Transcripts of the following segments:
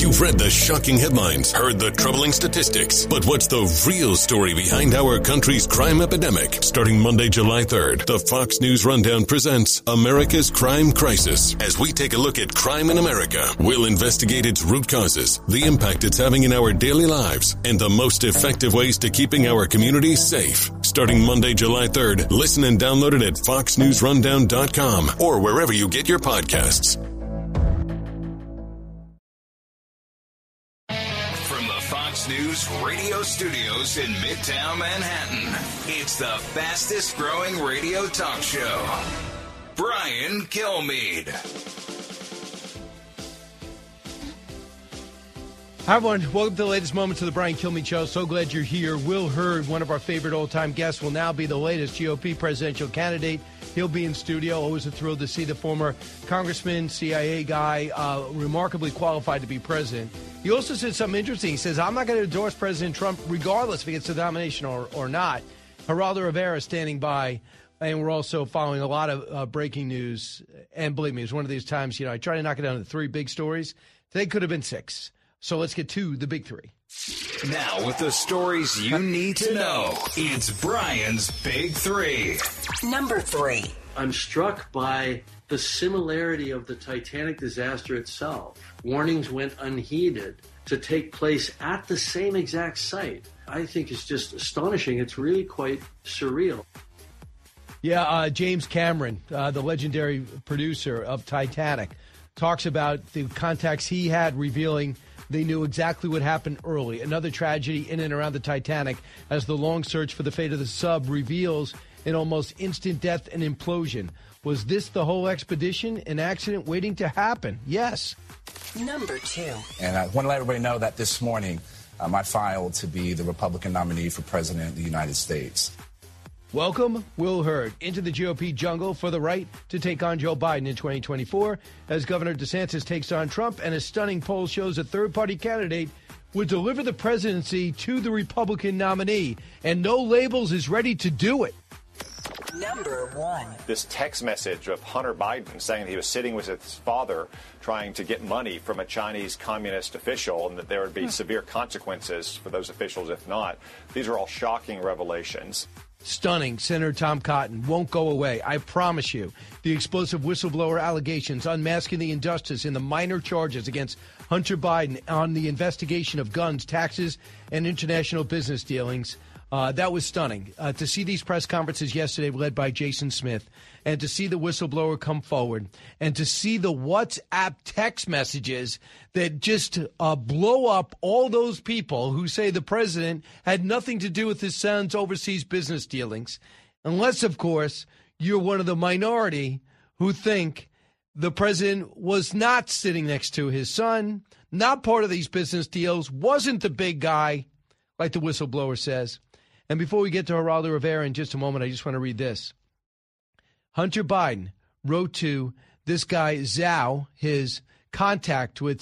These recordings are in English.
You've read the shocking headlines, heard the troubling statistics, but what's the real story behind our country's crime epidemic? Starting Monday, July 3rd, the Fox News Rundown presents America's Crime Crisis. As we take a look at crime in America, we'll investigate its root causes, the impact it's having in our daily lives, and the most effective ways to keeping our communities safe. Starting Monday, July 3rd, listen and download it at foxnewsrundown.com or wherever you get your podcasts. News radio studios in Midtown Manhattan. It's the fastest growing radio talk show. Brian Kilmeade. Hi, everyone. Welcome to the latest moments of the Brian Kilmeade Show. So glad you're here. Will Hurd, one of our favorite old-time guests, will now be the latest GOP presidential candidate. He'll be in studio. Always a thrill to see the former congressman, CIA guy, remarkably qualified to be president. He also said something interesting. He says, I'm not going to endorse President Trump regardless if he gets the nomination or not. Geraldo Rivera standing by, and we're also following a lot of breaking news. And believe me, it's one of these times, I try to knock it down to 3 big stories. Today could have been 6. So let's get to the big 3. Now with the stories you need to know, it's Brian's Big 3. Number 3. I'm struck by the similarity of the Titanic disaster itself. Warnings went unheeded to take place at the same exact site. I think it's just astonishing. It's really quite surreal. Yeah, James Cameron, the legendary producer of Titanic, talks about the contacts he had revealing they knew exactly what happened early. Another tragedy in and around the Titanic as the long search for the fate of the sub reveals an almost instant death and implosion. Was this the whole expedition? An accident waiting to happen? Yes. Number 2. And I want to let everybody know that this morning I filed to be the Republican nominee for President of the United States. Welcome, Will Hurd, into the GOP jungle for the right to take on Joe Biden in 2024 as Governor DeSantis takes on Trump, and a stunning poll shows a third-party candidate would deliver the presidency to the Republican nominee, and No Labels is ready to do it. Number 1. This text message of Hunter Biden saying that he was sitting with his father trying to get money from a Chinese communist official and that there would be severe consequences for those officials if not. These are all shocking revelations. Stunning. Senator Tom Cotton won't go away. I promise you. The explosive whistleblower allegations unmasking the injustice in the minor charges against Hunter Biden on the investigation of guns, taxes, and international business dealings. That was stunning. To see these press conferences yesterday led by Jason Smith, and to see the whistleblower come forward, and to see the WhatsApp text messages that just blow up all those people who say the president had nothing to do with his son's overseas business dealings, unless, of course, you're one of the minority who think the president was not sitting next to his son, not part of these business deals, wasn't the big guy, like the whistleblower says. And before we get to Geraldo Rivera in just a moment, I just want to read this. Hunter Biden wrote to this guy, Zhao, his contact with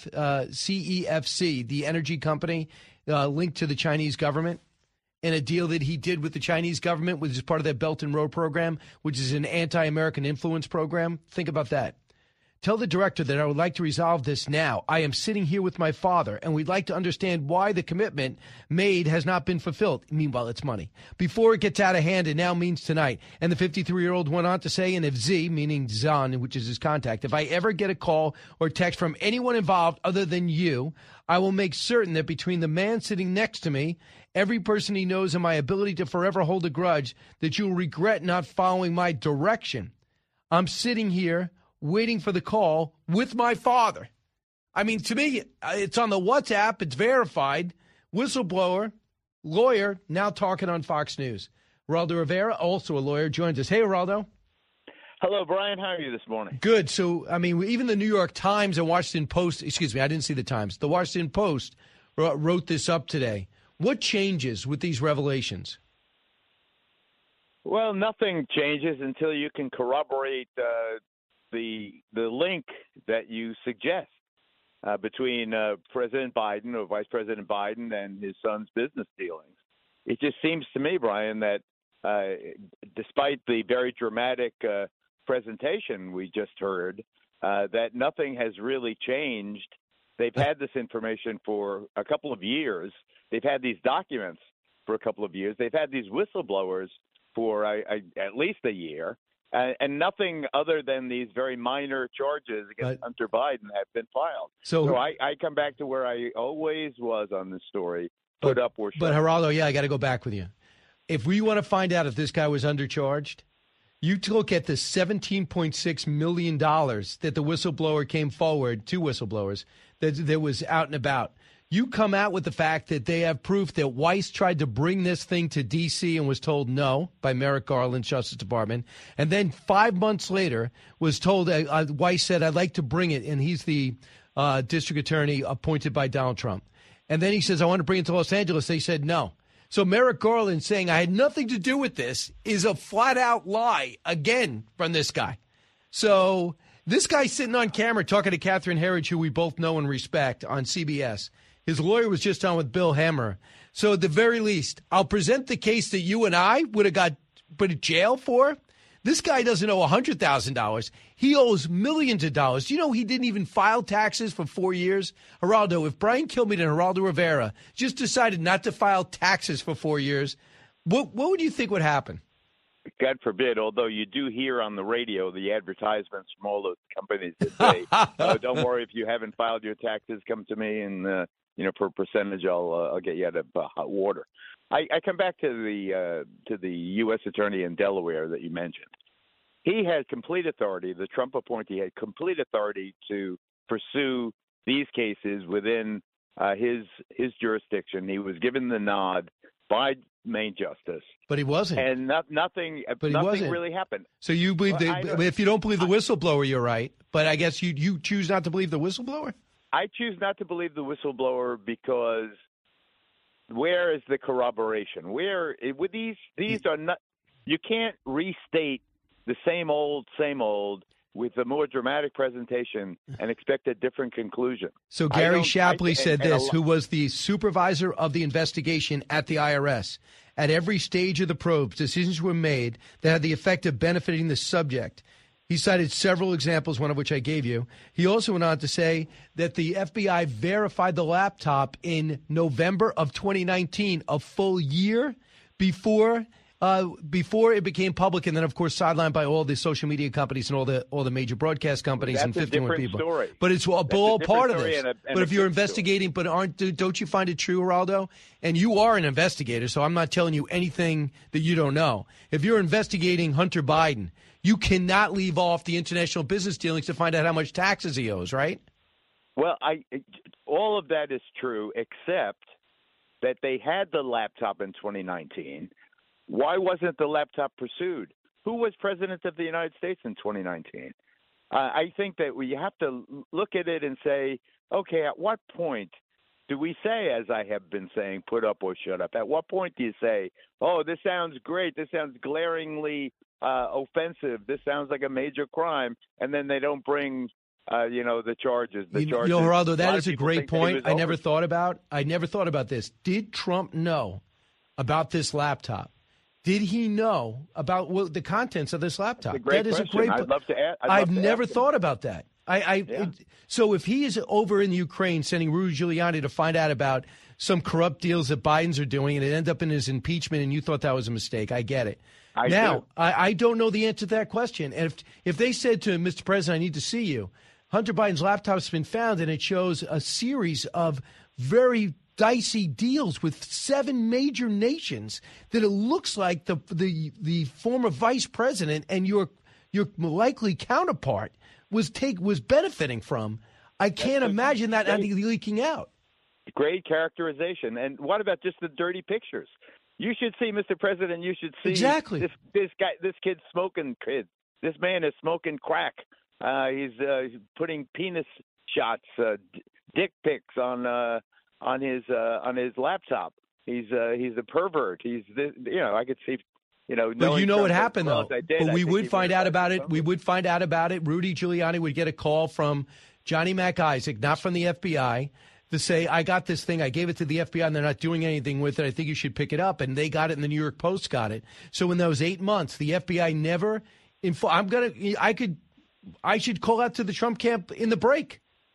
CEFC, the energy company linked to the Chinese government, in a deal that he did with the Chinese government, which is part of their Belt and Road program, which is an anti-American influence program. Think about that. Tell the director that I would like to resolve this now. I am sitting here with my father, and we'd like to understand why the commitment made has not been fulfilled. Meanwhile, it's money. Before it gets out of hand, it now means tonight. And the 53-year-old went on to say, and if Z, meaning Zan, which is his contact, if I ever get a call or text from anyone involved other than you, I will make certain that between the man sitting next to me, every person he knows, and my ability to forever hold a grudge, that you will regret not following my direction. I'm sitting here waiting for the call with my father. I mean, to me, it's on the WhatsApp. It's verified. Whistleblower, lawyer, now talking on Fox News. Geraldo Rivera, also a lawyer, joins us. Hey, Geraldo. Hello, Brian. How are you this morning? Good. So, I mean, even the New York Times and Washington Post, excuse me, I didn't see the Times. The Washington Post wrote this up today. What changes with these revelations? Well, nothing changes until you can corroborate the link that you suggest between President Biden or Vice President Biden and his son's business dealings. It just seems to me, Brian, that despite the very dramatic presentation we just heard, that nothing has really changed They've had this information for a couple of years. They've had these documents for a couple of years. They've had these whistleblowers for at least a year. And nothing other than these very minor charges against Hunter Biden have been filed. So I come back to where I always was on this story, put up or shut up. But, Geraldo, I got to go back with you. If we want to find out if this guy was undercharged, you look at the $17.6 million that the whistleblower came forward, two whistleblowers, that was out and about. You come out with the fact that they have proof that Weiss tried to bring this thing to D.C. and was told no by Merrick Garland's Justice Department. And then 5 months later was told, Weiss said, I'd like to bring it. And he's the district attorney appointed by Donald Trump. And then he says, I want to bring it to Los Angeles. They said no. So Merrick Garland saying I had nothing to do with this is a flat-out lie, again, from this guy. So this guy sitting on camera talking to Catherine Herridge, who we both know and respect, on CBS. His lawyer was just on with Bill Hemmer. So at the very least, I'll present the case that you and I would have got put in jail for. This guy doesn't owe $100,000. He owes millions of dollars. Do you know he didn't even file taxes for 4 years? Geraldo, if Brian Kilmeade and Geraldo Rivera just decided not to file taxes for 4 years, what would you think would happen? God forbid, although you do hear on the radio the advertisements from all those companies that say, don't worry, if you haven't filed your taxes, come to me and for a percentage, I'll get you out of hot water. I come back to the U.S. attorney in Delaware that you mentioned. He had complete authority. The Trump appointee had complete authority to pursue these cases within his jurisdiction. He was given the nod by Main Justice, but he wasn't, and nothing really happened. So you believe if you don't believe the whistleblower, you're right. But I guess you choose not to believe the whistleblower. I choose not to believe the whistleblower because where is the corroboration? Where with these are not. You can't restate the same old with a more dramatic presentation and expect a different conclusion. So Gary Shapley said this, who was the supervisor of the investigation at the IRS. At every stage of the probes, decisions were made that had the effect of benefiting the subject. He cited several examples, one of which I gave you. He also went on to say that the FBI verified the laptop in November of 2019, a full year before it became public, and then, of course, sidelined by all the social media companies and all the major broadcast companies and 51 people. Story. But it's all part of this. But if you're investigating, don't you find it true, Geraldo? And you are an investigator, so I'm not telling you anything that you don't know. If you're investigating Hunter Biden, you cannot leave off the international business dealings to find out how much taxes he owes, right? Well, all of that is true, except that they had the laptop in 2019. Why wasn't the laptop pursued? Who was president of the United States in 2019? I think that we have to look at it and say, okay, at what point do we say, as I have been saying, put up or shut up? At what point do you say, oh, this sounds great, this sounds glaringly offensive, this sounds like a major crime, and then they don't bring the charges. Geraldo, that is a great point. I never thought about this. Did Trump know about this laptop? Did he know about the contents of this laptop? That is a great question. I'd love to ask. I've never thought about that. So if he is over in Ukraine sending Rudy Giuliani to find out about some corrupt deals that Biden's are doing and it ended up in his impeachment and you thought that was a mistake, I get it. I don't know the answer to that question. And if they said to him, Mr. President, I need to see you, Hunter Biden's laptop has been found and it shows a series of very dicey deals with 7 major nations that it looks like the former vice president and your likely counterpart was benefiting from. I can't imagine that leaking out. Great characterization. And what about just the dirty pictures? You should see, Mr. President, you should see exactly this kid's smoking. This man is smoking crack. He's putting penis shots, dick pics on his laptop. He's a pervert. I could see. But you know what happened, though. But we would find out about it. We would find out about it. Rudy Giuliani would get a call from Johnny Mac Isaac, not from the FBI, to say, I got this thing. I gave it to the FBI, and they're not doing anything with it. I think you should pick it up. And they got it, and the New York Post got it. So in those 8 months, the FBI never I should call out to the Trump camp in the break.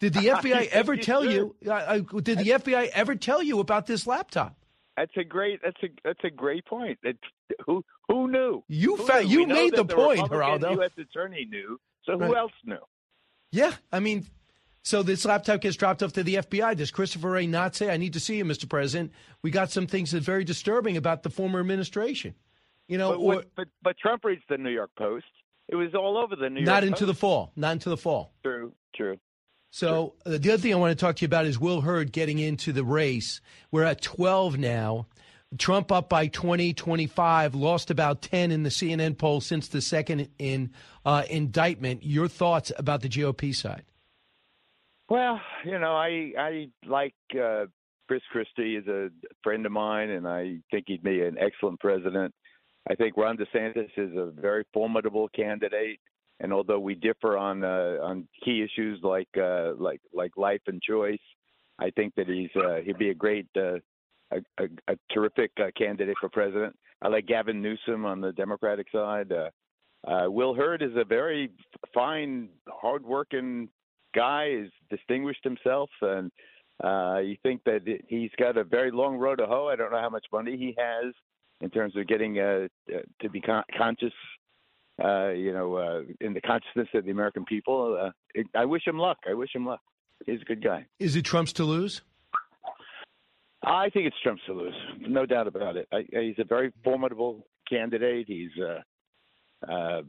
Did the FBI ever tell you? Did the FBI ever tell you about this laptop? That's a great point. Who knew? You We know made that the point, Republican Geraldo. U.S. attorney knew. So Right. who else knew? Yeah, I mean, so this laptop gets dropped off to the FBI. Does Christopher Wray not say, "I need to see you, Mr. President"? We got some things that are very disturbing about the former administration. You know, But Trump reads the New York Post. It was all over the New York not Post. into the fall. Not into the fall. True. So the other thing I want to talk to you about is Will Hurd getting into the race. We're at 12 now. Trump up by 20, 25, lost about 10 in the CNN poll since the second indictment. Your thoughts about the GOP side? Well, I like Chris Christie is a friend of mine, and I think he'd be an excellent president. I think Ron DeSantis is a very formidable candidate. And although we differ on key issues like life and choice, I think that he'd be a great, a terrific candidate for president. I like Gavin Newsom on the Democratic side. Will Hurd is a very fine, hardworking guy. He's distinguished himself, and you think that he's got a very long road to hoe. I don't know how much money he has in terms of getting to be conscious. In the consciousness of the American people. I wish him luck. He's a good guy. Is it Trump's to lose? I think it's Trump's to lose, no doubt about it. He's a very formidable candidate. He is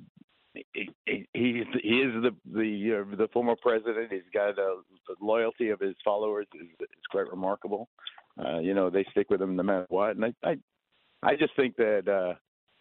the former president. He's got the loyalty of his followers is quite remarkable. They stick with him no matter what. And I just think that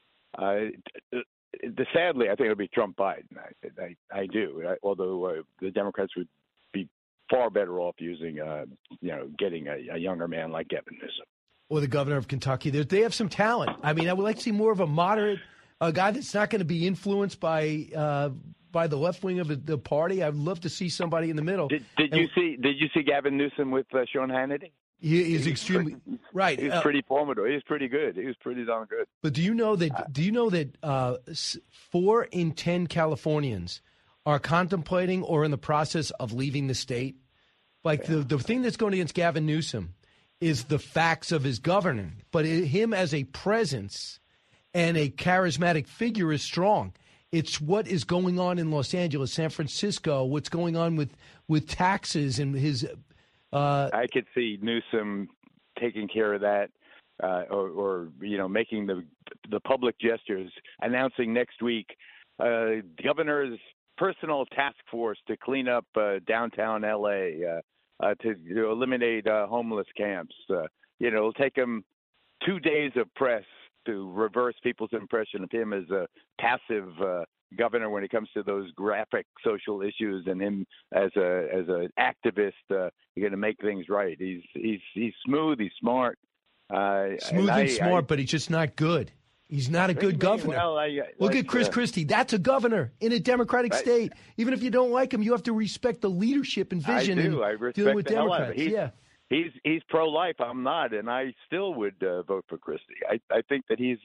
sadly, I think it'll be Trump Biden. I do. Although the Democrats would be far better off using, getting a younger man like Gavin Newsom. Or the governor of Kentucky. They have some talent. I mean, I would like to see more of a moderate, a guy that's not going to be influenced by the left wing of the party. I'd love to see somebody in the middle. Did you see Gavin Newsom with Sean Hannity? He is extremely right. He's pretty formidable. He's pretty good. He was pretty darn good. But do you know that 4 in 10 Californians are contemplating or in the process of leaving the state? Like the thing that's going against Gavin Newsom is the facts of his governing, but him as a presence and a charismatic figure is strong. It's what is going on in Los Angeles, San Francisco, what's going on with taxes and his. I could see Newsom taking care of that, or making the public gestures, announcing next week the governor's personal task force to clean up downtown L.A., to eliminate homeless camps. It'll take him 2 days of press to reverse people's impression of him as a passive governor when it comes to those graphic social issues, and him as an activist. You're going to make things right. He's smooth. He's smart. Smooth and smart, but he's just not good. He's not a good governor. Well, look at Chris Christie. That's a governor in a Democratic state. Even if you don't like him, you have to respect the leadership and vision. I do. I respect dealing with the hell out of Democrats. it. He's pro-life. I'm not, and I still would vote for Christie. I think that he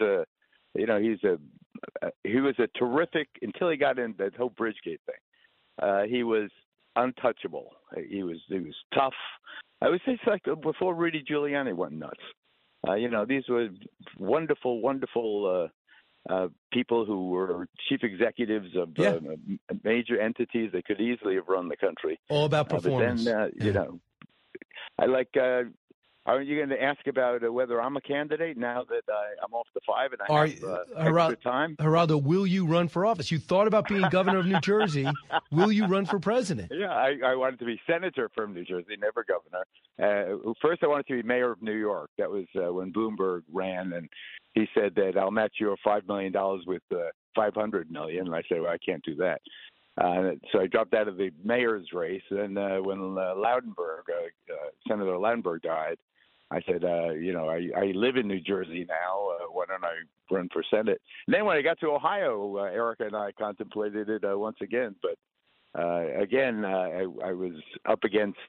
was a terrific until he got in that whole Bridgegate thing. He was untouchable. He was tough. I would say it's like before Rudy Giuliani went nuts. These were wonderful, wonderful people who were chief executives of major entities that could easily have run the country. All about performance. But then, I like. Are you going to ask about whether I'm a candidate now that I'm off the 5 and I have extra time? Geraldo, will you run for office? You thought about being governor of New Jersey. Will you run for president? Yeah, I wanted to be senator from New Jersey, never governor. First, I wanted to be mayor of New York. That was when Bloomberg ran, and he said that I'll match your $5 million with $500 million. And I said, well, I can't do that. So I dropped out of the mayor's race. And when Senator Lautenberg died, I said, I live in New Jersey now. Why don't I run for Senate? And then when I got to Ohio, Erica and I contemplated it once again. But again, I was up against,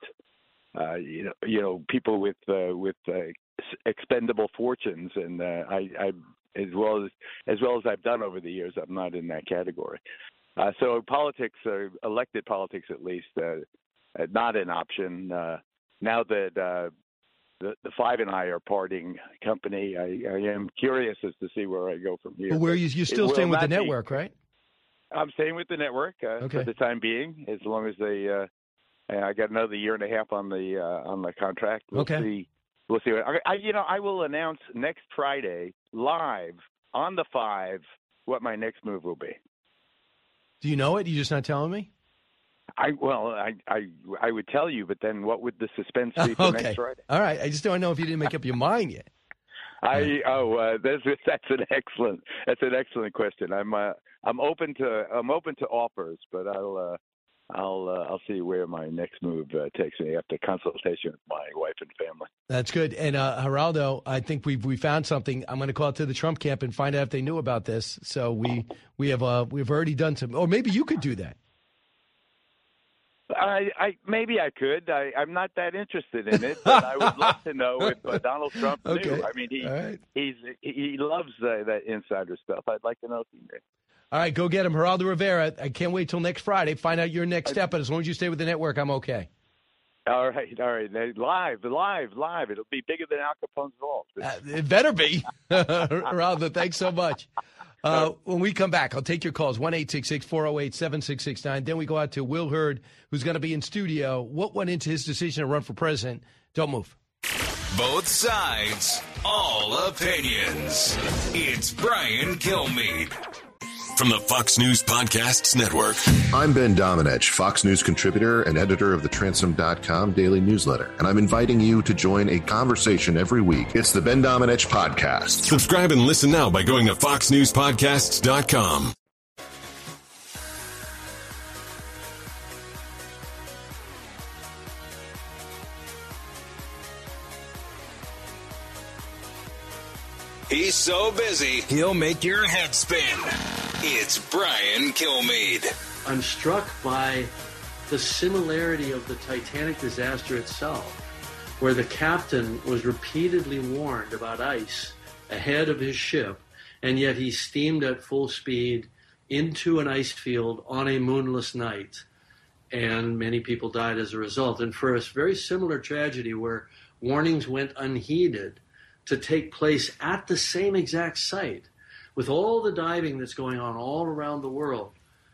people with expendable fortunes, and I as well as I've done over the years, I'm not in that category. So politics, elected politics at least, not an option. Now that the Five and I are parting company, I am curious as to see where I go from here. Well, where you're still staying with the network, right? I'm staying with the network for the time being, as long as they. I got another year and a half on the contract. We'll see. We'll see. I will announce next Friday live on the 5 what my next move will be. Do you know it? You're just not telling me? I would tell you, but then what would the suspense be for next Friday? All right. I just don't know if you didn't make up your mind yet. That's an excellent question. I'm open to offers, but I'll see where my next move takes me after consultation with my wife and family. That's good. And Geraldo, I think we found something. I'm going to call it to the Trump camp and find out if they knew about this. So we've already done some, or maybe you could do that. Maybe I could. I'm not that interested in it, but I would love to know if Donald Trump knew. I mean, he loves that insider stuff. I'd like to know if he knew. All right, go get him. Geraldo Rivera, I can't wait till next Friday. Find out your next step, but as long as you stay with the network, I'm okay. All right. Live. It'll be bigger than Al Capone's vault. It better be. Geraldo, thanks so much. When we come back, I'll take your calls, 1-866-408-7669. Then we go out to Will Hurd, who's going to be in studio. What went into his decision to run for president? Don't move. Both sides, all opinions. It's Brian Kilmeade. From the Fox News Podcasts Network. I'm Ben Domenech, Fox News contributor and editor of the Transom.com daily newsletter, and I'm inviting you to join a conversation every week. It's the Ben Domenech Podcast. Subscribe and listen now by going to foxnewspodcasts.com. He's so busy, he'll make your head spin. It's Brian Kilmeade. I'm struck by the similarity of the Titanic disaster itself, where the captain was repeatedly warned about ice ahead of his ship, and yet he steamed at full speed into an ice field on a moonless night, and many people died as a result. And for a very similar tragedy where warnings went unheeded to take place at the same exact site, with all the diving that's going on all around the world,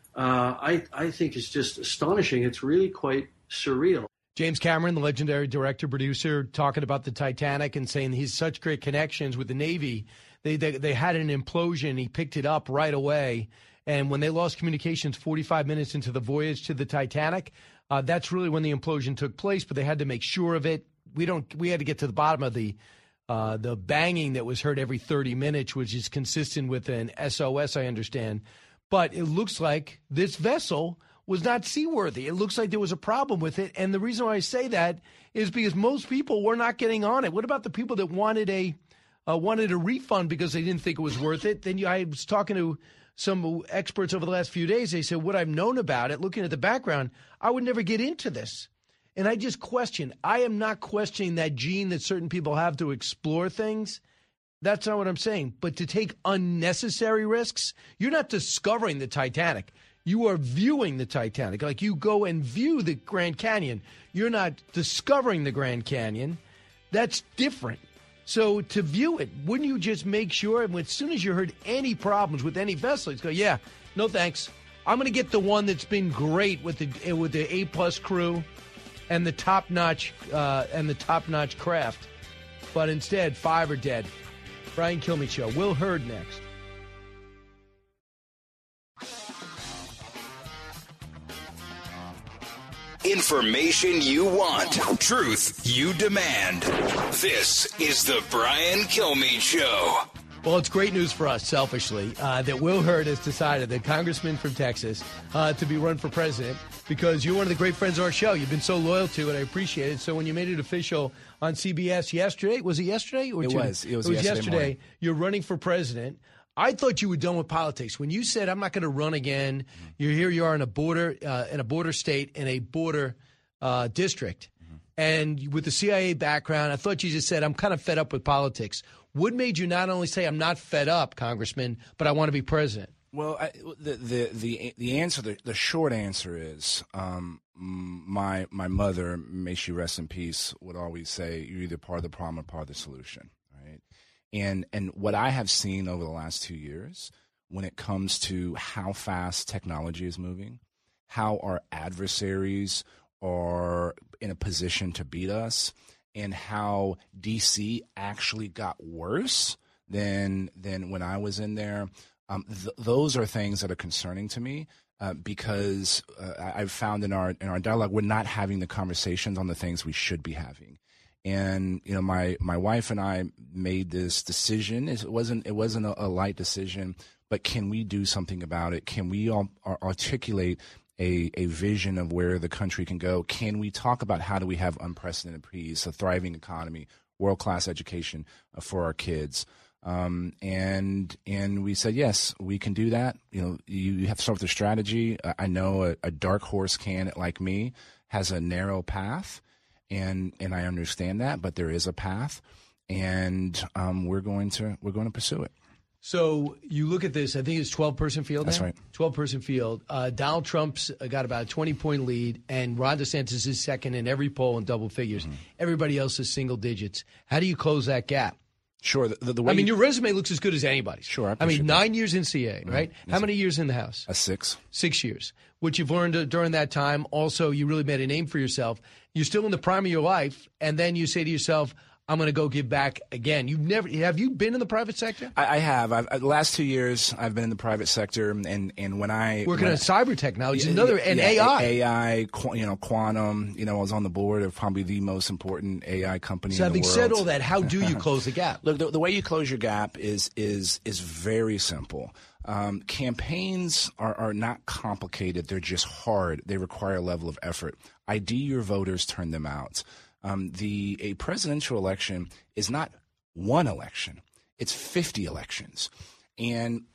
I think it's just astonishing. It's really quite surreal. James Cameron, the legendary director, producer, talking about the Titanic and saying he's such great connections with the Navy. They had an implosion. He picked it up right away. And when they lost communications 45 minutes into the voyage to the Titanic, that's really when the implosion took place. But they had to make sure of it. We had to get to the bottom of the banging that was heard every 30 minutes, which is consistent with an SOS, I understand. But it looks like this vessel was not seaworthy. It looks like there was a problem with it. And the reason why I say that is because most people were not getting on it. What about the people that wanted a refund because they didn't think it was worth it? Then I was talking to some experts over the last few days. They said, what I've known about it, looking at the background, I would never get into this. And I just question. I am not questioning that gene that certain people have to explore things. That's not what I'm saying. But to take unnecessary risks, you're not discovering the Titanic. You are viewing the Titanic. Like you go and view the Grand Canyon. You're not discovering the Grand Canyon. That's different. So to view it, wouldn't you just make sure, as soon as you heard any problems with any vessel, you go, yeah, no thanks. I'm going to get the one that's been great with the A+ crew and the top-notch craft. But instead, 5 are dead. Brian Kilmeade Show. Will Hurd next. Information you want. Truth you demand. This is the Brian Kilmeade Show. Well, it's great news for us, selfishly, that Will Hurd has decided, the congressman from Texas, to be run for president because you're one of the great friends of our show. You've been so loyal to it. I appreciate it. So when you made it official on CBS yesterday, was it yesterday? Or it was yesterday morning. You're running for president. I thought you were done with politics. When you said, I'm not going to run again, here you are in a border state, in a border district. And with the CIA background, I thought you just said, I'm kind of fed up with politics. What made you not only say, I'm not fed up, Congressman, but I want to be president? Well, the answer, the short answer is, my mother, may she rest in peace, would always say, you're either part of the problem or part of the solution, right? And what I have seen over the last 2 years, when it comes to how fast technology is moving, how our adversaries are in a position to beat us, and how D.C. actually got worse than when I was in there. Those are things that are concerning to me because I've found in our dialogue we're not having the conversations on the things we should be having. And my wife and I made this decision. It wasn't a light decision, but can we do something about it? Can we articulate a vision of where the country can go? Can we talk about how do we have unprecedented peace, a thriving economy, world-class education for our kids? And we said, yes, we can do that. You have to start with a strategy. I know a dark horse candidate like me has a narrow path, and I understand that, but there is a path, and we're going to pursue it. So you look at this, I think it's 12-person field now? That's right. 12-person field. Donald Trump's got about a 20-point lead, and Ron DeSantis is second in every poll in double figures. Mm-hmm. Everybody else is single digits. How do you close that gap? Sure. The way your resume looks as good as anybody's. Sure. 9 years in CA, right? Mm-hmm. How many years in the House? 6. 6 years. What you've learned during that time, also, you really made a name for yourself. You're still in the prime of your life, and then you say to yourself, I'm going to go give back again. Have you been in the private sector? I have. The last 2 years, I've been in the private sector, and when I working on cyber technology, AI, quantum. I was on the board of probably the most important AI company. So in the world. Having said all that, how do you close the gap? Look, the way you close your gap is very simple. Campaigns are not complicated; they're just hard. They require a level of effort. ID your voters, turn them out. A presidential election is not one election. It's 50 elections. And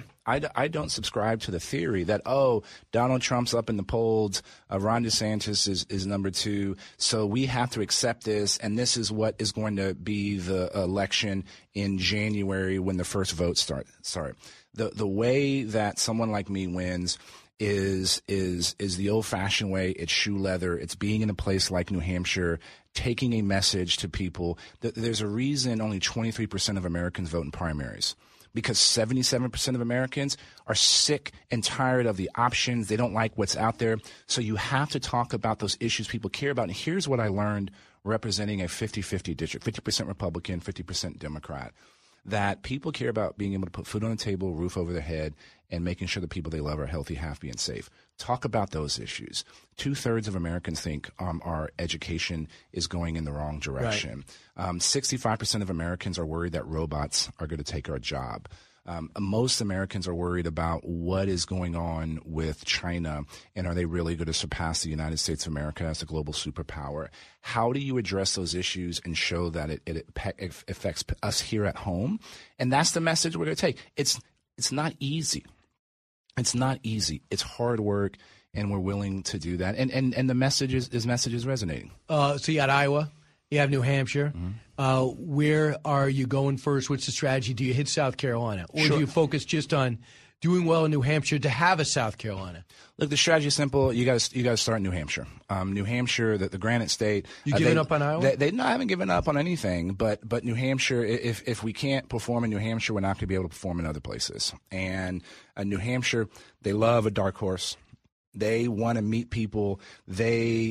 I don't subscribe to the theory that, Donald Trump's up in the polls, Ron DeSantis is number 2, so we have to accept this, and this is what is going to be the election in January when the first votes start. The way that someone like me wins is the old-fashioned way. It's shoe leather. It's being in a place like New Hampshire, taking a message to people. There's a reason only 23% of Americans vote in primaries, because 77% of Americans are sick and tired of the options. They don't like what's out there. So you have to talk about those issues people care about. And here's what I learned representing a 50-50 district, 50% Republican, 50% Democrat, that people care about being able to put food on the table, roof over their head, and making sure the people they love are healthy, happy, and safe. Talk about those issues. 2/3 of Americans think our education is going in the wrong direction. Right. 65% of Americans are worried that robots are going to take our job. Most Americans are worried about what is going on with China, and are they really going to surpass the United States of America as a global superpower? How do you address those issues and show that it affects us here at home? And that's the message we're going to take. It's not easy. It's not easy. It's hard work, and we're willing to do that. And the message is resonating. So you got Iowa. You have New Hampshire. Mm-hmm. Where are you going first? What's the strategy? Do you hit South Carolina? Or Sure. do you focus just on doing well in New Hampshire to have a South Carolina? Look, the strategy is simple. You got to start in New Hampshire. New Hampshire, the Granite State. You giving up on Iowa? I haven't given up on anything. But New Hampshire, if we can't perform in New Hampshire, we're not going to be able to perform in other places. And New Hampshire, they love a dark horse. They want to meet people. They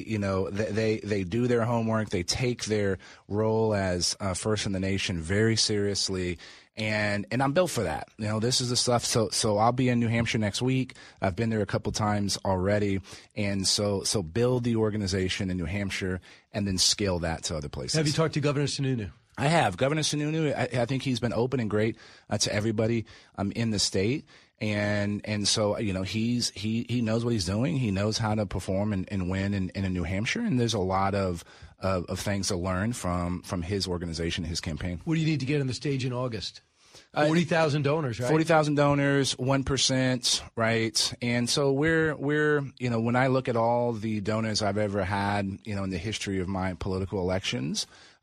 do their homework. They take their role as first in the nation very seriously. And I'm built for that. This is the stuff. So I'll be in New Hampshire next week. I've been there a couple times already. And so build the organization in New Hampshire and then scale that to other places. Have you talked to Governor Sununu? I have. Governor Sununu, I think he's been open and great to everybody in the state. And so, he knows what he's doing. He knows how to perform and win in New Hampshire. And there's a lot of things to learn from his organization, his campaign. What do you need to get on the stage in August? 40,000 donors, right? 40,000 donors, 1%, right? And so we're when I look at all the donors I've ever had, in the history of my political elections,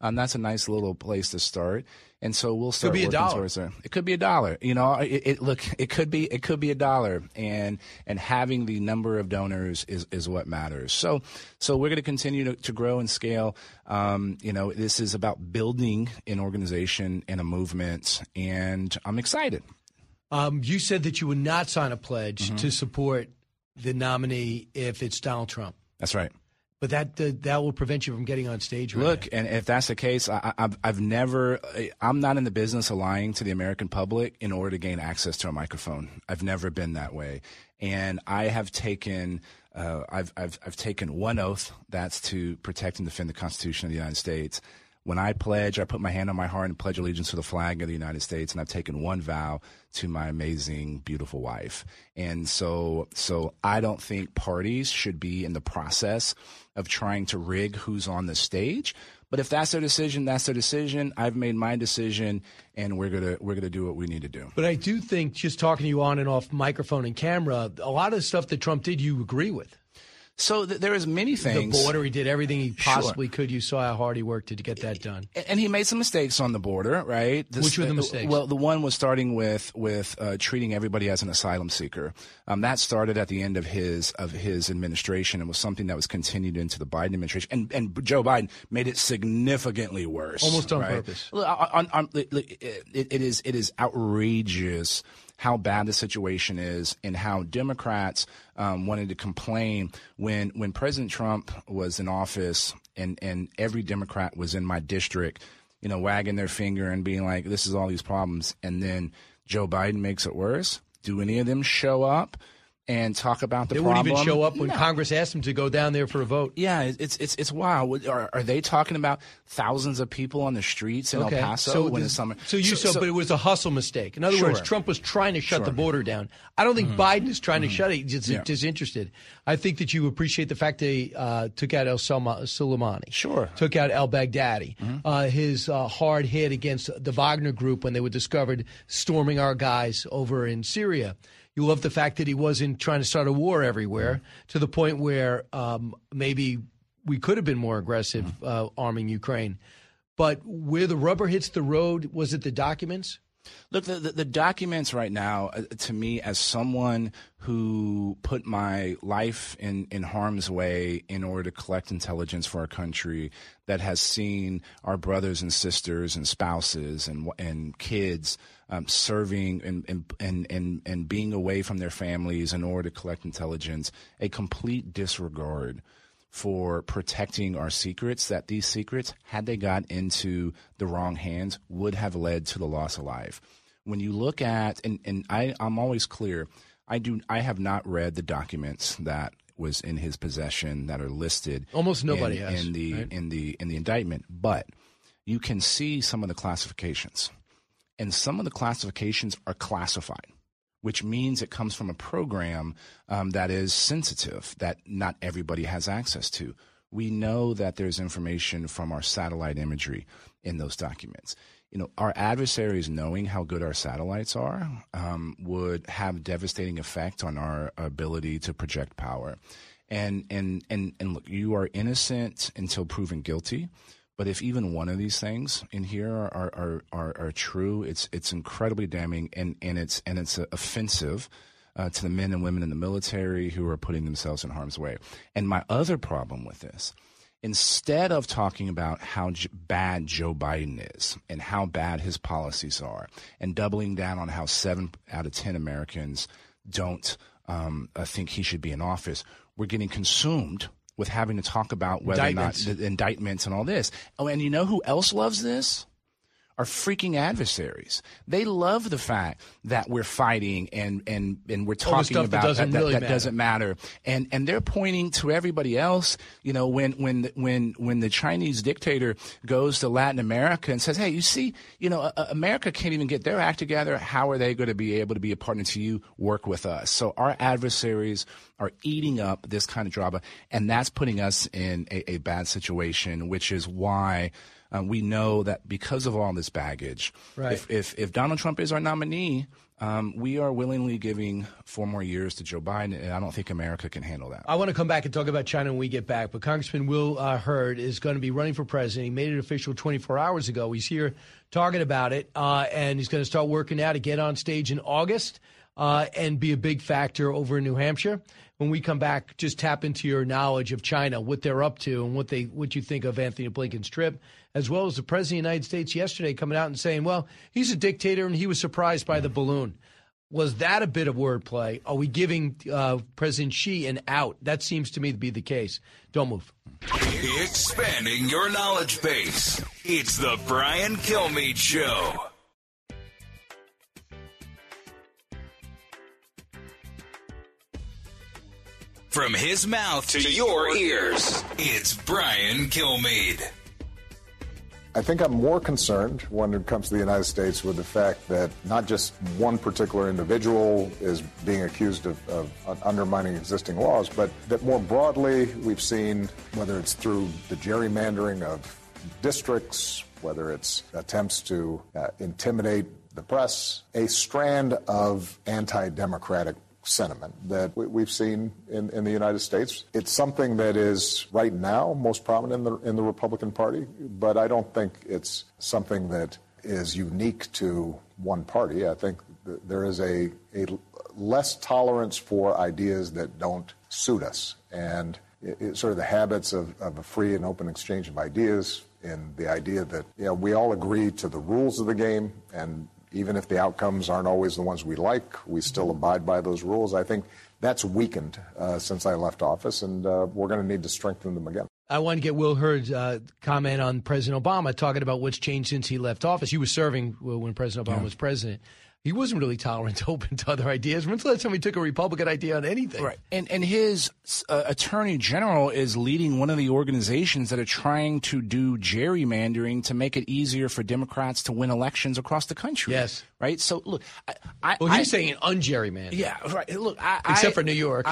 That's a nice little place to start. And so we'll start working towards it. It could be $1. You know, it could be $1, and having the number of donors is what matters. So we're going to continue to grow and scale. You know, this is about building an organization and a movement, and I'm excited. You said that you would not sign a pledge to support the nominee if it's Donald Trump. That's right. But that will prevent you from getting on stage. Right Look, now. And if that's the case, I'm not in the business of lying to the American public in order to gain access to a microphone. I've never been that way, and I have taken I've taken one oath, that's to protect and defend the Constitution of the United States. When I pledge, I put my hand on my heart and pledge allegiance to the flag of the United States, and I've taken one vow to my amazing, beautiful wife. And so I don't think parties should be in the process of trying to rig who's on the stage. But if that's their decision, that's their decision. I've made my decision, and we're gonna do what we need to do. But I do think, just talking to you on and off microphone and camera, a lot of the stuff that Trump did, you agree with. So there is many things. The border, he did everything he possibly could. You saw how hard he worked to get that done. And he made some mistakes on the border, right? Which were the mistakes? Well, the one was starting with treating everybody as an asylum seeker. That started at the end of his administration and was something that was continued into the Biden administration. And Joe Biden made it significantly worse. Almost on purpose. It is outrageous how bad the situation is and how Democrats wanted to complain when President Trump was in office and every Democrat was in my district, you know, wagging their finger and being like, this is all these problems. And then Joe Biden makes it worse. Do any of them show up and talk about the problem? They wouldn't even show up when Congress asked them to go down there for a vote. Yeah, it's wild. Are they talking about thousands of people on the streets in El Paso when it's summer? But it was a hustle mistake. In other words, Trump was trying to shut the border down. I don't think Biden is trying to shut it. He's disinterested. I think that you appreciate the fact they took out Soleimani. Sure. Took out al-Baghdadi. His hard hit against the Wagner Group when they were discovered storming our guys over in Syria. You love the fact that he wasn't trying to start a war everywhere, to the point where maybe we could have been more aggressive arming Ukraine. But where the rubber hits the road, was it the documents? Look, the documents right now, to me, as someone who put my life in harm's way in order to collect intelligence for our country, that has seen our brothers and sisters and spouses and kids serving and being away from their families in order to collect intelligence, a complete disregard for protecting our secrets, that these secrets, had they got into the wrong hands, would have led to the loss of life. When you look at, and I'm always clear, I have not read the documents that was in his possession that are listed. Almost nobody has in the indictment, but you can see some of the classifications, and some of the classifications are classified, which means it comes from a program that is sensitive, that not everybody has access to. We know that there's information from our satellite imagery in those documents. You know, our adversaries knowing how good our satellites are would have devastating effect on our ability to project power. And look, you are innocent until proven guilty. But if even one of these things in here are true, it's incredibly damning, and it's offensive to the men and women in the military who are putting themselves in harm's way. And my other problem with this, instead of talking about how bad Joe Biden is and how bad his policies are, and doubling down on how 7 out of 10 Americans don't think he should be in office, we're getting consumed with having to talk about whether or not the indictments and all this. Oh, and you know who else loves this? Our freaking adversaries. They love the fact that we're fighting and we're talking about that doesn't matter. And they're pointing to everybody else. You know, when the Chinese dictator goes to Latin America and says, hey, you see, you know, America can't even get their act together. How are they going to be able to be a partner to you? Work with us. So our adversaries are eating up this kind of drama, and that's putting us in a bad situation, which is why We know that because of all this baggage, if Donald Trump is our nominee, we are willingly giving 4 more years to Joe Biden, and I don't think America can handle that. I want to come back and talk about China when we get back, but Congressman Will Hurd is going to be running for president. He made it official 24 hours ago. He's here talking about it, and he's going to start working now to get on stage in August and be a big factor over in New Hampshire. When we come back, just tap into your knowledge of China, what they're up to, and what you think of Anthony Blinken's trip, as well as the President of the United States yesterday coming out and saying, well, he's a dictator and he was surprised by the balloon. Was that a bit of wordplay? Are we giving President Xi an out? That seems to me to be the case. Don't move. Expanding your knowledge base. It's the Brian Kilmeade Show. From his mouth to your ears, it's Brian Kilmeade. I think I'm more concerned when it comes to the United States with the fact that not just one particular individual is being accused of undermining existing laws, but that more broadly we've seen, whether it's through the gerrymandering of districts, whether it's attempts to intimidate the press, a strand of anti-democratic sentiment that we've seen in the United States. It's something that is right now most prominent in the Republican Party, but I don't think it's something that is unique to one party. I think there is a less tolerance for ideas that don't suit us, and it's sort of the habits of a free and open exchange of ideas, and the idea that we all agree to the rules of the game, and even if the outcomes aren't always the ones we like, we still abide by those rules. I think that's weakened since I left office, and we're going to need to strengthen them again. I want to get Will Hurd's comment on President Obama, talking about what's changed since he left office. He was serving when President Obama was president. He wasn't really tolerant, open to other ideas. When's the last time he took a Republican idea on anything? Right. And his attorney general is leading one of the organizations that are trying to do gerrymandering to make it easier for Democrats to win elections across the country. Yes. Right. So look, he's saying un-gerrymandering. Yeah. Right. Look, except for New York.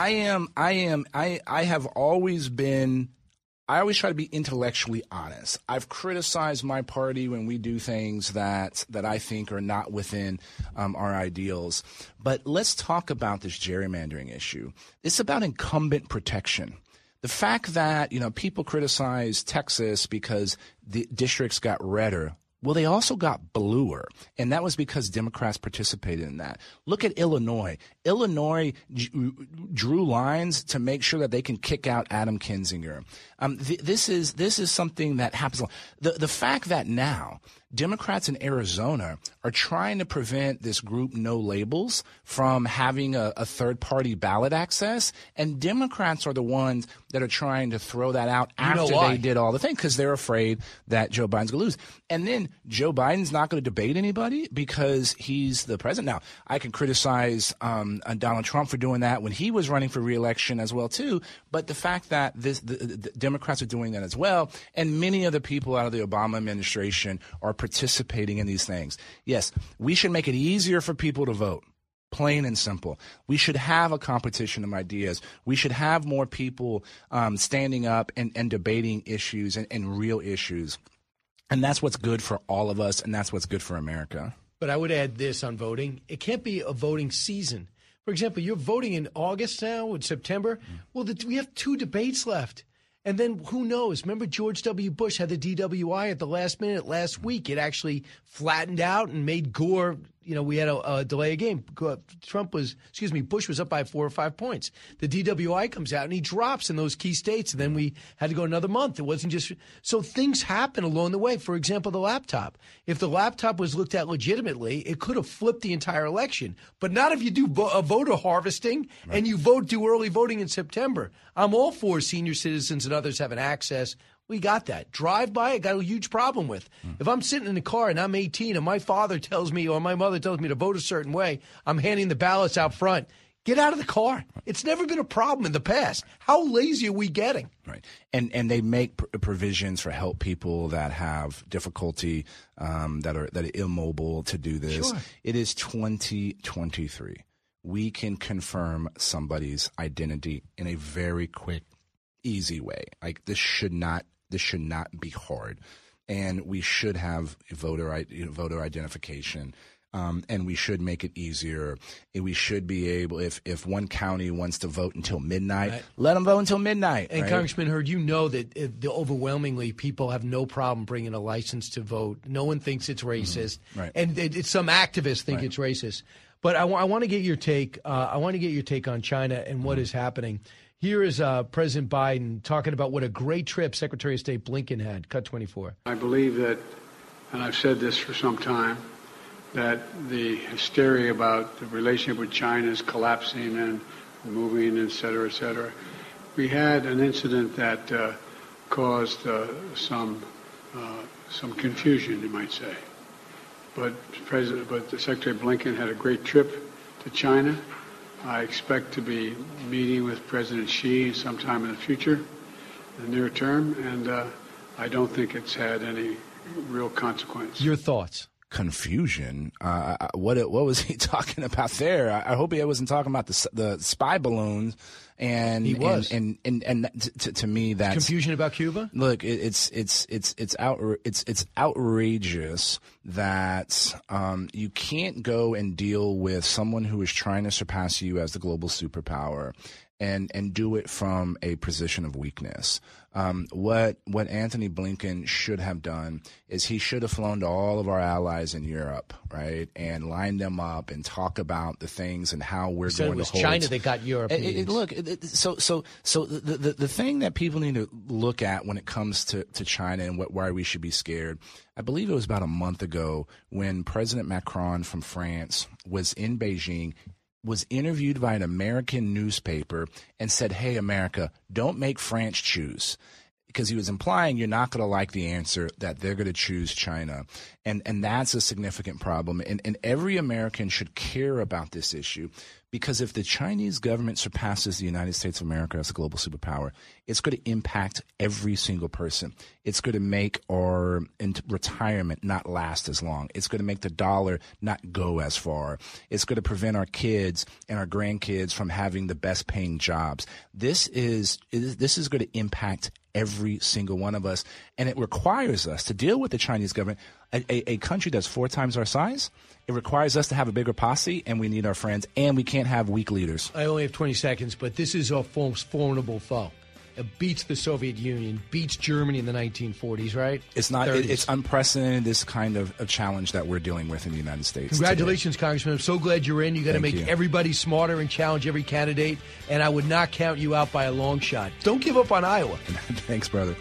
I have always been. I always try to be intellectually honest. I've criticized my party when we do things that I think are not within our ideals. But let's talk about this gerrymandering issue. It's about incumbent protection. The fact that, people criticize Texas because the districts got redder. Well, they also got bluer, and that was because Democrats participated in that. Look at Illinois. Illinois drew lines to make sure that they can kick out Adam Kinzinger. This is something that happens. The fact that now Democrats in Arizona are trying to prevent this group No Labels from having a third-party ballot access, and Democrats are the ones that are trying to throw that out after they did all the things because they're afraid that Joe Biden's going to lose. And then Joe Biden's not going to debate anybody because he's the president. Now, I can criticize Donald Trump for doing that when he was running for re-election as well, too, but the fact that the Democrats are doing that as well, and many of the people out of the Obama administration are participating in these things. Yes, we should make it easier for people to vote. Plain and simple. We should have a competition of ideas. We should have more people standing up and debating issues and real issues. And that's what's good for all of us, and that's what's good for America. But I would add this on voting. It can't be a voting season. For example, you're voting in August now, in September. Well, we have 2 debates left. And then who knows? Remember George W. Bush had the DWI at the last minute last week. It actually flattened out and made Gore, we had a delay of game. Bush was up by 4 or 5 points. The DWI comes out and he drops in those key states. And then we had to go another month. It wasn't just – so things happen along the way. For example, the laptop. If the laptop was looked at legitimately, it could have flipped the entire election. But not if you do voter harvesting and you do early voting in September. I'm all for senior citizens and others having access. We got that. Drive by, I got a huge problem with. If I'm sitting in the car and I'm 18 and my father tells me or my mother tells me to vote a certain way, I'm handing the ballots out front. Get out of the car. It's never been a problem in the past. How lazy are we getting? Right. And they make provisions for help people that have difficulty, that are immobile to do this. Sure. It is 2023. We can confirm somebody's identity in a very quick, easy way. Like this should not be hard. and we should have voter identification. And we should make it easier. We should be able, if one county wants to vote until midnight, let them vote until midnight. And right? Congressman Hurd, you know that overwhelmingly people have no problem bringing a license to vote. No one thinks it's racist. Mm-hmm. Right. And some activists think it's racist. But I want to get your take. I want to get your take on China and what is happening. Here is President Biden talking about what a great trip Secretary of State Blinken had. Cut 24. I believe that, and I've said this for some time, that the hysteria about the relationship with China is collapsing and moving, et cetera, et cetera. We had an incident that caused some confusion, you might say. But the Secretary Blinken had a great trip to China. I expect to be meeting with President Xi sometime in the future, in the near term, and I don't think it's had any real consequence. Your thoughts? Confusion. What was he talking about there? I hope he wasn't talking about the spy balloons. And he was. And to me, that's confusion about Cuba. Look, it's outrageous that you can't go and deal with someone who is trying to surpass you as the global superpower and do it from a position of weakness. What Anthony Blinken should have done is he should have flown to all of our allies in Europe, right, and lined them up and talk about the things and how we're going to hold. It was China that got Europe. So the thing that people need to look at when it comes to China and why we should be scared, I believe it was about a month ago when President Macron from France was in Beijing, was interviewed by an American newspaper and said, "Hey, America, don't make France choose." Because he was implying you're not going to like the answer, that they're going to choose China. And that's a significant problem. And every American should care about this issue, because if the Chinese government surpasses the United States of America as a global superpower, it's going to impact every single person. It's going to make our retirement not last as long. It's going to make the dollar not go as far. It's going to prevent our kids and our grandkids from having the best paying jobs. This is going to impact every single one of us, and it requires us to deal with the Chinese government, a country that's 4 times our size. It requires us to have a bigger posse, and we need our friends, and we can't have weak leaders. I only have 20 seconds, but this is a formidable foe. It beats the Soviet Union, beats Germany in the 1940s, right? It's not. It's unprecedented, this kind of a challenge that we're dealing with in the United States. Congratulations, today. Congressman. I'm so glad you're in. You got to make everybody smarter and challenge every candidate, and I would not count you out by a long shot. Don't give up on Iowa. Thanks, brother.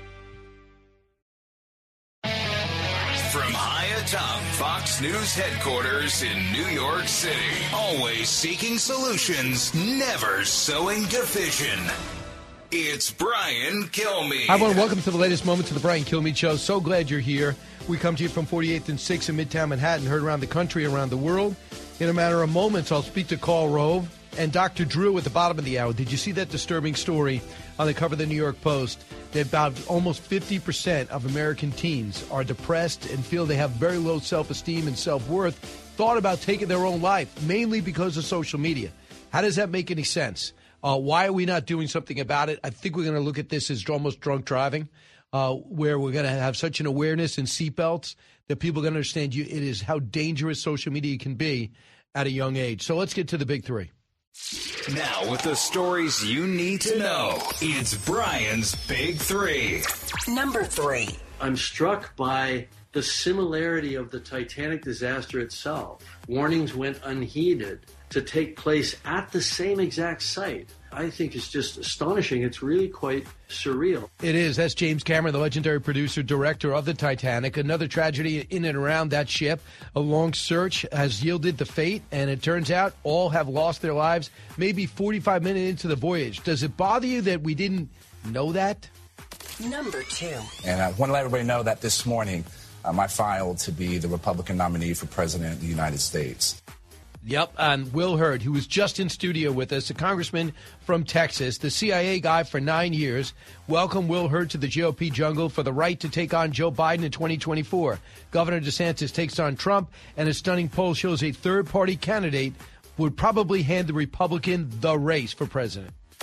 From high atop Fox News headquarters in New York City, always seeking solutions, never sowing division. It's Brian Kilmeade. Hi, everyone. Welcome to the latest moments of the Brian Kilmeade Show. So glad you're here. We come to you from 48th and 6th in Midtown Manhattan, heard around the country, around the world. In a matter of moments, I'll speak to Karl Rove and Dr. Drew at the bottom of the hour. Did you see that disturbing story on the cover of the New York Post that about almost 50% of American teens are depressed and feel they have very low self-esteem and self-worth, thought about taking their own life, mainly because of social media? How does that make any sense? Why are we not doing something about it? I think we're going to look at this as almost drunk driving, where we're going to have such an awareness in seatbelts that people are going to understand it is how dangerous social media can be at a young age. So let's get to the big three. Now, with the stories you need to know, it's Brian's Big Three. Number 3. I'm struck by the similarity of the Titanic disaster itself. Warnings went unheeded to take place at the same exact site. I think it's just astonishing. It's really quite surreal. It is. That's James Cameron, the legendary producer, director of the Titanic. Another tragedy in and around that ship. A long search has yielded the fate, and it turns out all have lost their lives maybe 45 minutes into the voyage. Does it bother you that we didn't know that? Number 2. And I want to let everybody know that this morning I filed to be the Republican nominee for President of the United States. Yep, and Will Hurd, who was just in studio with us, a congressman from Texas, the CIA guy for 9 years. Welcome, Will Hurd, to the GOP jungle for the right to take on Joe Biden in 2024. Governor DeSantis takes on Trump, and a stunning poll shows a third-party candidate would probably hand the Republican the race for president.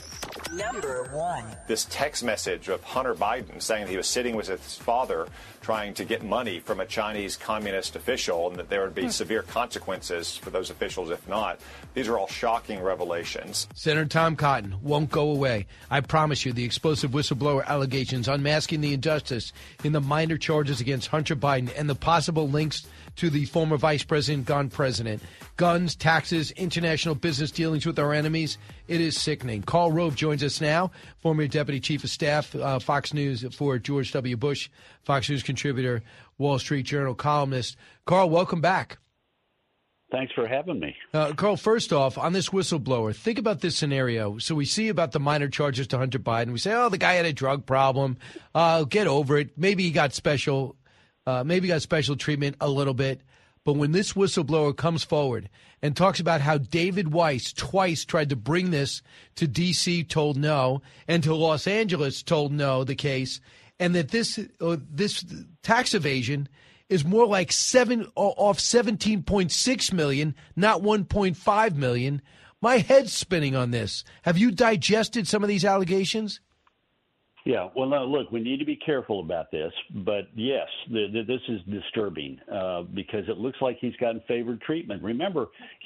Number 1. This text message of Hunter Biden saying that he was sitting with his father trying to get money from a Chinese communist official and that there would be severe consequences for those officials if not. These are all shocking revelations. Senator Tom Cotton won't go away. I promise you, the explosive whistleblower allegations unmasking the injustice in the minor charges against Hunter Biden and the possible links to the former vice president gone president. Guns, taxes, international business dealings with our enemies. It is sickening. Karl Rove joins us now, former Deputy Chief of Staff, Fox News for George W. Bush, Fox News contributor, Wall Street Journal columnist. Karl, welcome back. Thanks for having me. Karl, first off, on this whistleblower, think about this scenario. So we see about the minor charges to Hunter Biden. We say, oh, the guy had a drug problem. Get over it. Maybe he got special treatment a little bit. But when this whistleblower comes forward and talks about how David Weiss twice tried to bring this to D.C., told no, and to Los Angeles, told no, the case, and that this tax evasion is more like off $17.6 million, not $1.5 million. My head's spinning on this. Have you digested some of these allegations? Yeah, well, no, look, we need to be careful about this, but yes, this is disturbing because it looks like he's gotten favored treatment. Remember,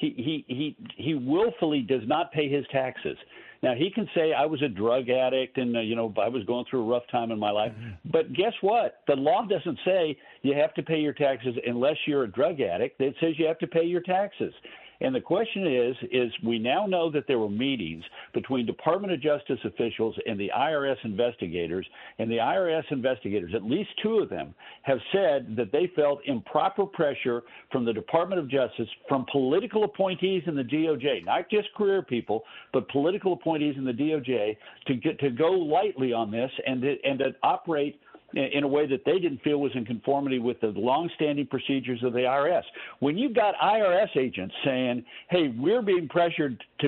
he willfully does not pay his taxes. Now, he can say, I was a drug addict and, I was going through a rough time in my life. Mm-hmm. But guess what? The law doesn't say you have to pay your taxes unless you're a drug addict. It says you have to pay your taxes. And the question is we now know that there were meetings between Department of Justice officials and the IRS investigators, and the IRS investigators, at least two of them, have said that they felt improper pressure from the Department of Justice, from political appointees in the DOJ, not just career people, but political appointees in the DOJ, to go lightly on this and to operate in a way that they didn't feel was in conformity with the longstanding procedures of the IRS. When you've got IRS agents saying, hey, we're being pressured to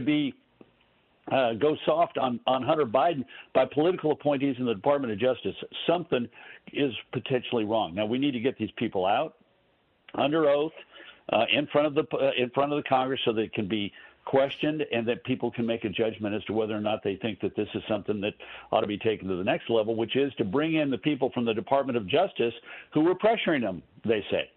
go soft on Hunter Biden by political appointees in the Department of Justice, something is potentially wrong. Now, we need to get these people out under oath in front of the Congress so they can be questioned and that people can make a judgment as to whether or not they think that this is something that ought to be taken to the next level, which is to bring in the people from the Department of Justice who were pressuring them, they say.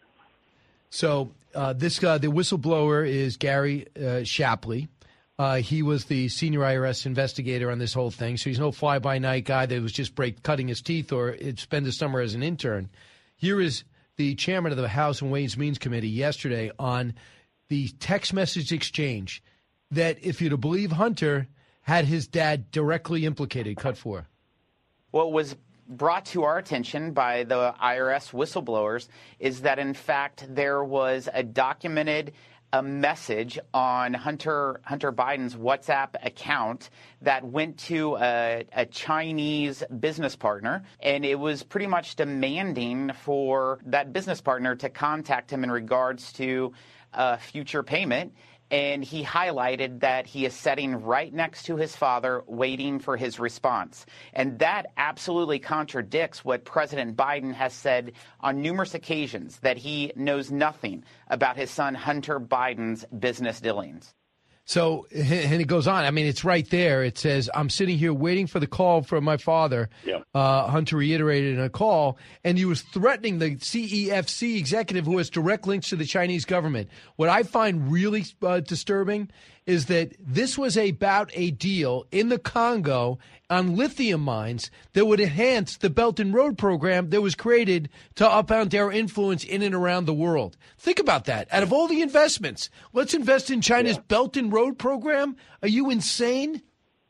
So this guy, the whistleblower, is Gary Shapley. He was the senior IRS investigator on this whole thing, so he's no fly-by-night guy that was just cutting his teeth or spend the summer as an intern. Here is the chairman of the House and Ways and Means Committee yesterday on the text message exchange that, if you're to believe Hunter, had his dad directly implicated. Cut 4. What was brought to our attention by the IRS whistleblowers is that, in fact, there was a documented message on Hunter Biden's WhatsApp account that went to a Chinese business partner, and it was pretty much demanding for that business partner to contact him in regards to future payment. And he highlighted that he is sitting right next to his father waiting for his response. And that absolutely contradicts what President Biden has said on numerous occasions, that he knows nothing about his son Hunter Biden's business dealings. So, and it goes on. I mean, it's right there. It says, I'm sitting here waiting for the call from my father. Yep. Hunter reiterated in a call, and he was threatening the CEFC executive who has direct links to the Chinese government. What I find really disturbing is that this was about a deal in the Congo on lithium mines that would enhance the Belt and Road program that was created to upend our influence in and around the world. Think about that. Out of all the investments, let's invest in China's Belt and Road program? Are you insane?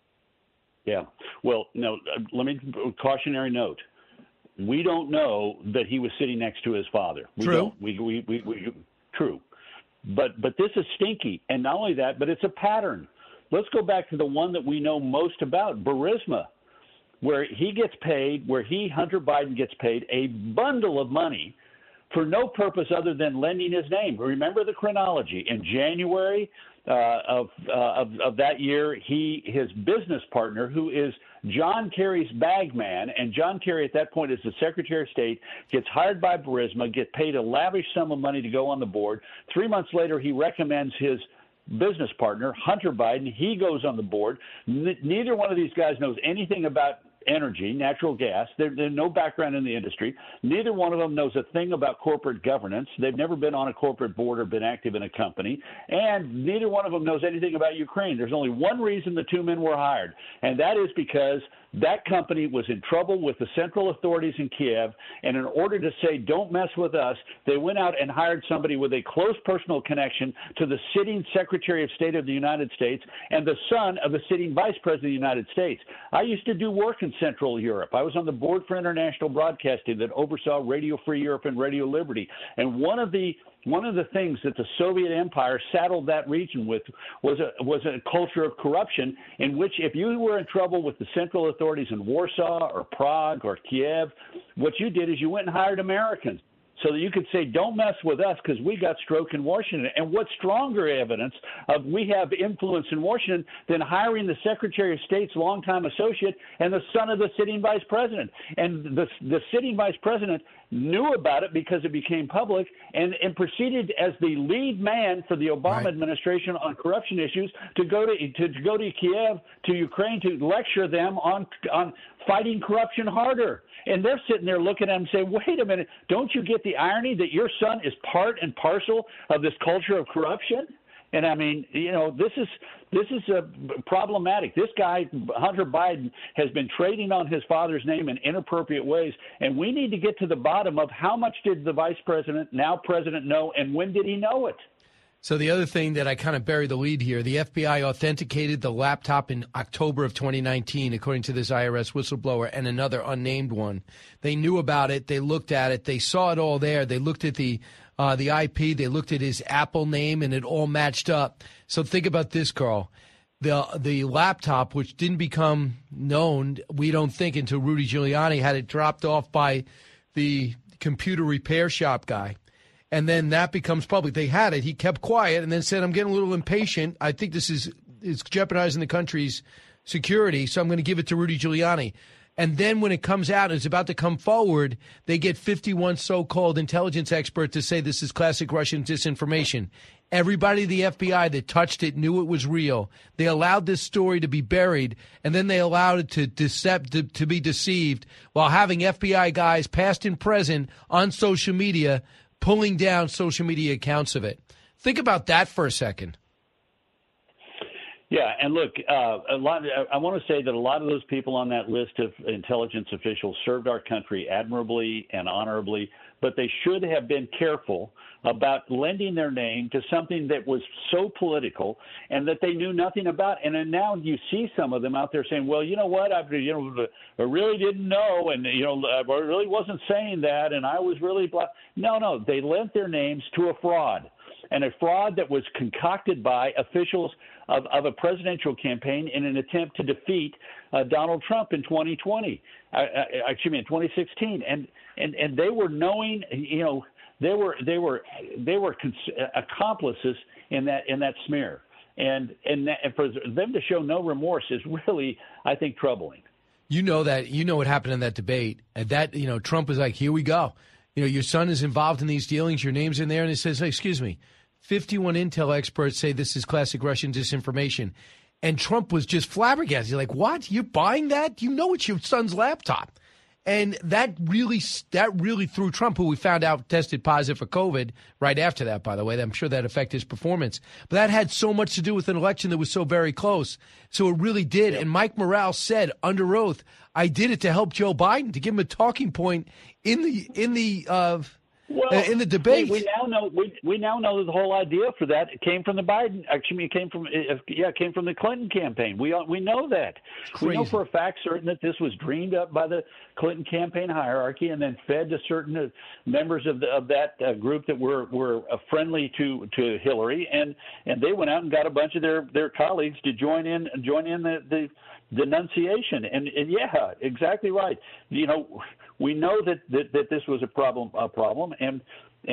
Yeah. Well, no, let me cautionary note. We don't know that he was sitting next to his father. True. True. But this is stinky. And not only that, but it's a pattern. Let's go back to the one that we know most about, Burisma, where Hunter Biden gets paid a bundle of money for no purpose other than lending his name. Remember the chronology. In January of that year, his business partner, who is John Kerry's bag man, and John Kerry at that point is the Secretary of State, gets hired by Burisma, gets paid a lavish sum of money to go on the board. 3 months later, he recommends his business partner, Hunter Biden. He goes on the board. Neither one of these guys knows anything about energy, natural gas. There's no background in the industry. Neither one of them knows a thing about corporate governance. They've never been on a corporate board or been active in a company. And neither one of them knows anything about Ukraine. There's only one reason the two men were hired, and that is because that company was in trouble with the central authorities in Kiev, and in order to say, don't mess with us, they went out and hired somebody with a close personal connection to the sitting Secretary of State of the United States and the son of the sitting Vice President of the United States. I used to do work in Central Europe. I was on the board for international broadcasting that oversaw Radio Free Europe and Radio Liberty, and one of the things that the Soviet Empire saddled that region with was a culture of corruption in which if you were in trouble with the central authorities in Warsaw or Prague or Kiev, what you did is you went and hired Americans so that you could say, don't mess with us because we got stroke in Washington. And what stronger evidence of we have influence in Washington than hiring the Secretary of State's longtime associate and the son of the sitting vice president? And the sitting vice president knew about it because it became public and proceeded as the lead man for the Obama administration on corruption issues to go to Kiev, to Ukraine, to lecture them on fighting corruption harder. And they're sitting there looking at him and saying, wait a minute, don't you get the irony that your son is part and parcel of this culture of corruption? And I mean, this is problematic. This guy, Hunter Biden, has been trading on his father's name in inappropriate ways, and we need to get to the bottom of how much did the vice president, now president, know, and when did he know it? So the other thing that I kind of buried the lead here, the FBI authenticated the laptop in October of 2019, according to this IRS whistleblower and another unnamed one. They knew about it. They looked at it. They saw it all there. They looked at the IP. They looked at his Apple name, and it all matched up. So think about this, Carl. The laptop, which didn't become known, we don't think, until Rudy Giuliani had it dropped off by the computer repair shop guy. And then that becomes public. They had it. He kept quiet and then said, I'm getting a little impatient. I think this is jeopardizing the country's security, so I'm going to give it to Rudy Giuliani. And then when it comes out and it's about to come forward, they get 51 so-called intelligence experts to say this is classic Russian disinformation. Everybody at the FBI that touched it knew it was real. They allowed this story to be buried, and then they allowed it to be deceived while having FBI guys, past and present, on social media pulling down social media accounts of it. Think about that for a second. Yeah, and look, I want to say that a lot of those people on that list of intelligence officials served our country admirably and honorably, but they should have been careful about lending their name to something that was so political and that they knew nothing about. And then now you see some of them out there saying, well, you know what, I really didn't know, and, I really wasn't saying that, and I was really blah. No, they lent their names to a fraud, and a fraud that was concocted by officials of a presidential campaign in an attempt to defeat Donald Trump in 2020, in 2016, and they were knowing, they were accomplices in that smear, and for them to show no remorse is really, I think, troubling. You know what happened in that debate, and that Trump was like, here we go. Your son is involved in these dealings. Your name's in there, and it says, hey, excuse me. 51 intel experts say this is classic Russian disinformation. And Trump was just flabbergasted. He's like, what? You're buying that? You know it's your son's laptop. And that really threw Trump, who we found out tested positive for COVID right after that, by the way. I'm sure that affected his performance. But that had so much to do with an election that was so very close. So it really did. Yeah. And Mike Morales said under oath, I did it to help Joe Biden, to give him a talking point in the debate. We now know that the whole idea for that came from the Biden. Actually, it came from the Clinton campaign. We know that. We know for a fact certain that this was dreamed up by the Clinton campaign hierarchy and then fed to certain members of that group that were friendly to Hillary, and they went out and got a bunch of their colleagues to join in the denunciation. And yeah, exactly right. We know that this was a problem, and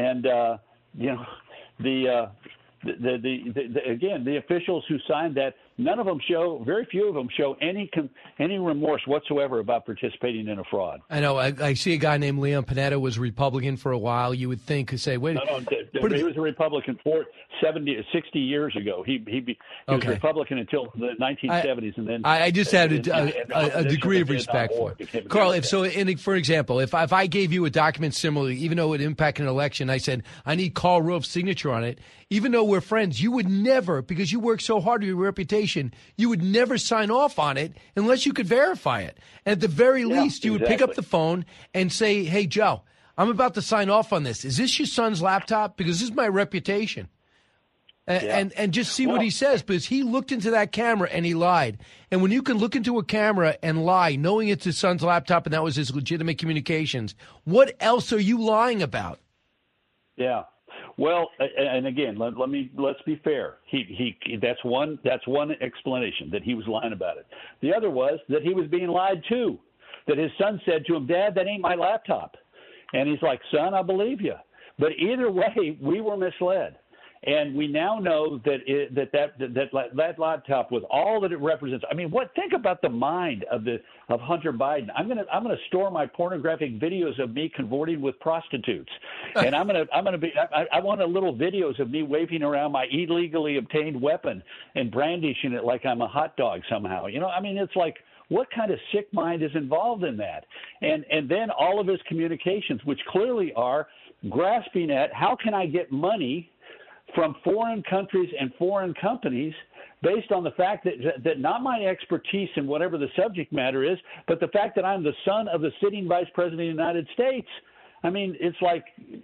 again, the officials who signed that none of them show, very few of them show any remorse whatsoever about participating in a fraud. I know. I see a guy named Leon Panetta was Republican for a while. You would think, say, wait. No, he was a Republican 60 years ago. He was a Republican until the 1970s, and then I just had a degree of respect for it. Carl, for example, if I gave you a document similarly, even though it impacted an election, I said I need Karl Rove's signature on it. Even though we're friends, you would never, because you work so hard on your reputation, you would never sign off on it unless you could verify it. And at the very least, you would pick up the phone and say, hey, Joe, I'm about to sign off on this. Is this your son's laptop? Because this is my reputation. And just see what he says, because he looked into that camera and he lied. And when you can look into a camera and lie, knowing it's his son's laptop and that was his legitimate communications, what else are you lying about? Yeah. Well, and again, let's be fair. That's one explanation, that he was lying about it. The other was that he was being lied to, that his son said to him, Dad, that ain't my laptop. And he's like, son, I believe you. But either way, we were misled. And we now know that laptop, with all that it represents. I mean, think about the mind of Hunter Biden. I'm gonna store my pornographic videos of me cavorting with prostitutes, and I want a little videos of me waving around my illegally obtained weapon and brandishing it like I'm a hot dog somehow. It's like, what kind of sick mind is involved in that? And then all of his communications, which clearly are grasping at how can I get money from foreign countries and foreign companies based on the fact that not my expertise in whatever the subject matter is, but the fact that I'm the son of the sitting vice president of the United States. I mean, it's like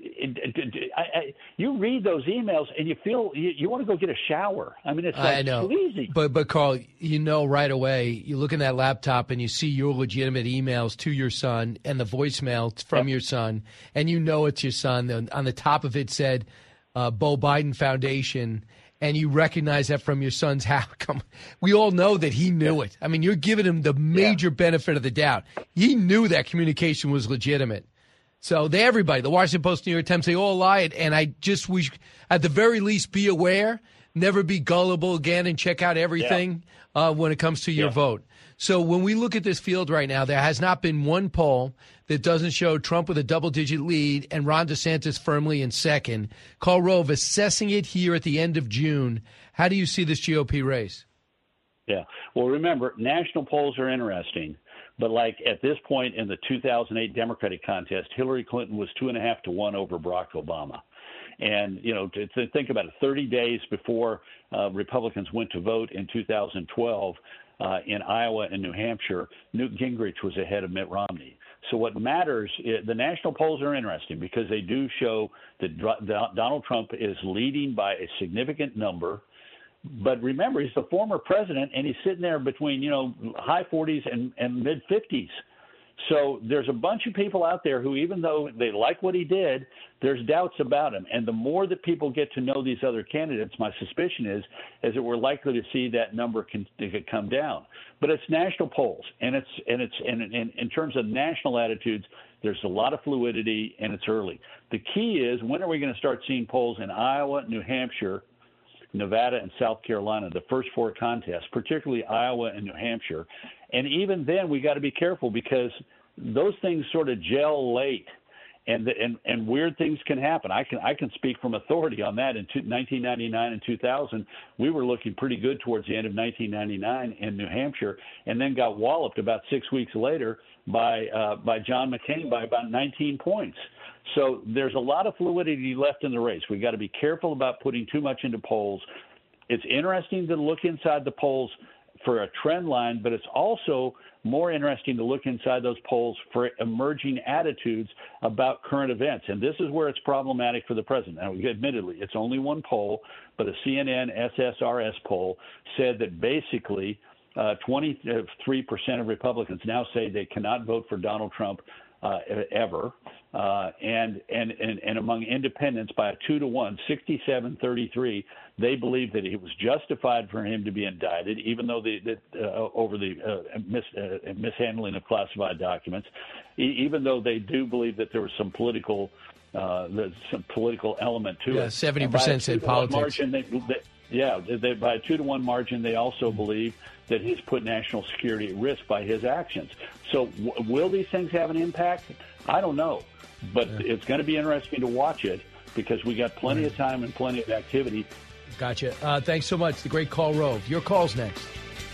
you read those emails and you feel you want to go get a shower. I mean, it's like sleazy. But Carl, right away, you look in that laptop and you see your legitimate emails to your son and the voicemail from your son, and you know it's your son. On the top of it said, Beau Biden Foundation, and you recognize that from your son's house. We all know that he knew it. I mean, you're giving him the major benefit of the doubt. He knew that communication was legitimate. So everybody, the Washington Post, New York Times, they all lied. And I just wish, at the very least, be aware, never be gullible again, and check out everything when it comes to your vote. So when we look at this field right now, there has not been one poll that doesn't show Trump with a double-digit lead and Ron DeSantis firmly in second. Karl Rove, assessing it here at the end of June, how do you see this GOP race? Yeah. Well, remember, national polls are interesting. But like at this point in the 2008 Democratic contest, Hillary Clinton was 2.5 to 1 over Barack Obama. And, to think about it, 30 days before Republicans went to vote in 2012 in Iowa and New Hampshire, Newt Gingrich was ahead of Mitt Romney. So what matters, the national polls are interesting because they do show that Donald Trump is leading by a significant number. But remember, he's the former president, and he's sitting there between, high 40s and mid 50s. So there's a bunch of people out there who, even though they like what he did, there's doubts about him. And the more that people get to know these other candidates, my suspicion is that we're likely to see that number come down. But it's national polls, and in terms of national attitudes, there's a lot of fluidity, and it's early. The key is, when are we going to start seeing polls in Iowa, New Hampshire, Nevada, and South Carolina, the first four contests, particularly Iowa and New Hampshire? And even then, we got to be careful because those things sort of gel late, and weird things can happen. I can speak from authority on that. In 1999 and 2000, we were looking pretty good towards the end of 1999 in New Hampshire, and then got walloped about 6 weeks later by John McCain by about 19 points. So there's a lot of fluidity left in the race. We've got to be careful about putting too much into polls. It's interesting to look inside the polls for a trend line, but it's also more interesting to look inside those polls for emerging attitudes about current events. And this is where it's problematic for the president. Now, admittedly, it's only one poll, but a CNN SSRS poll said that basically 23% of Republicans now say they cannot vote for Donald Trump ever, and among independents by a 2-to-1, 67-33, they believe that it was justified for him to be indicted, even though over the mishandling of classified documents, even though they do believe that there was some political element to it. 70% said politics. Margin, Yeah, by a 2-to-1 margin, they also believe that he's put national security at risk by his actions. So will these things have an impact? I don't know. But it's going to be interesting to watch it because we got plenty of time and plenty of activity. Gotcha. Thanks so much. The great Karl Rove. Your call's next.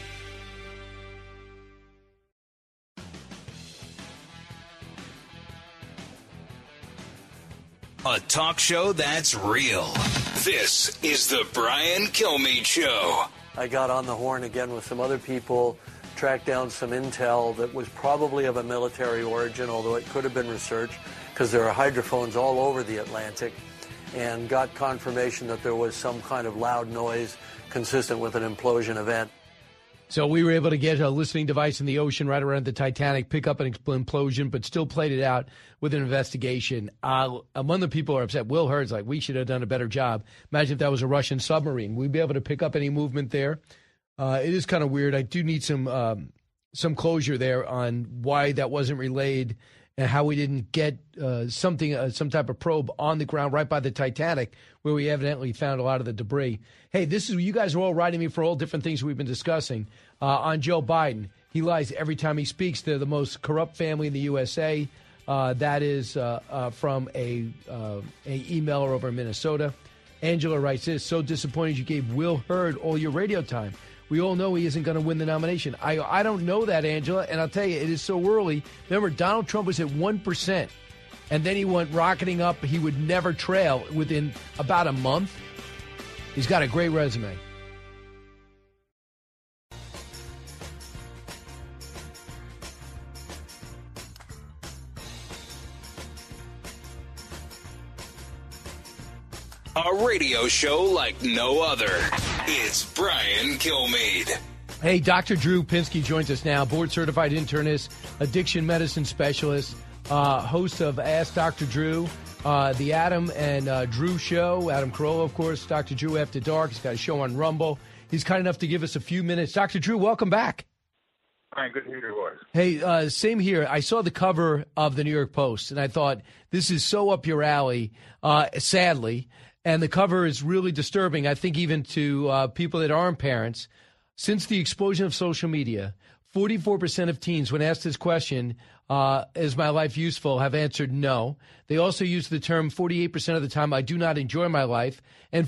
A talk show that's real. This is the Brian Kilmeade Show. I got on the horn again with some other people, tracked down some intel that was probably of a military origin, although it could have been research, because there are hydrophones all over the Atlantic, and got confirmation that there was some kind of loud noise consistent with an implosion event. So we were able to get a listening device in the ocean right around the Titanic, pick up an implosion, but still played it out with an investigation. One of the people are upset. Will Hurd's like, we should have done a better job. Imagine if that was a Russian submarine. We'd be able to pick up any movement there. It is kind of weird. I do need some closure there on why that wasn't relayed and how we didn't get some type of probe on the ground right by the Titanic, where we evidently found a lot of the debris. Hey, you guys are all writing me for all different things we've been discussing. On Joe Biden, he lies every time he speaks. They're the most corrupt family in the USA. That is from a emailer over in Minnesota. Angela writes this: so disappointed you gave Will Hurd all your radio time. We all know he isn't going to win the nomination. I don't know that, Angela, and I'll tell you, it is so early. Remember, Donald Trump was at 1%, and then he went rocketing up. He would never trail within about a month. He's got a great resume. A radio show like no other. It's Brian Kilmeade. Hey, Dr. Drew Pinsky joins us now, board-certified internist, addiction medicine specialist, host of Ask Dr. Drew, the Adam and Drew Show. Adam Carolla, of course, Dr. Drew After Dark. He's got a show on Rumble. He's kind enough to give us a few minutes. Dr. Drew, welcome back. Brian, good to hear your voice. Hey, same here. I saw the cover of the New York Post, and I thought, this is so up your alley, sadly. And the cover is really disturbing, I think, even to people that aren't parents. Since the explosion of social media, 44% of teens, when asked this question, is my life useful, have answered no. They also use the term 48% of the time, I do not enjoy my life, and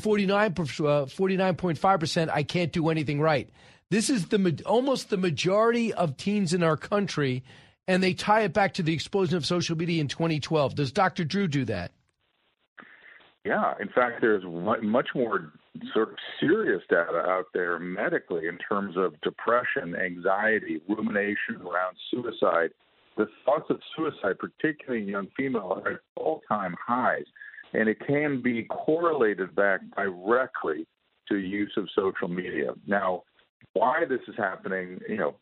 49.5%, I can't do anything right. This is almost the majority of teens in our country, and they tie it back to the explosion of social media in 2012. Does Dr. Drew do that? Yeah, in fact, there's much more sort of serious data out there medically in terms of depression, anxiety, rumination around suicide. The thoughts of suicide, particularly in young females, are at all-time highs, and it can be correlated back directly to use of social media. Now, why this is happening,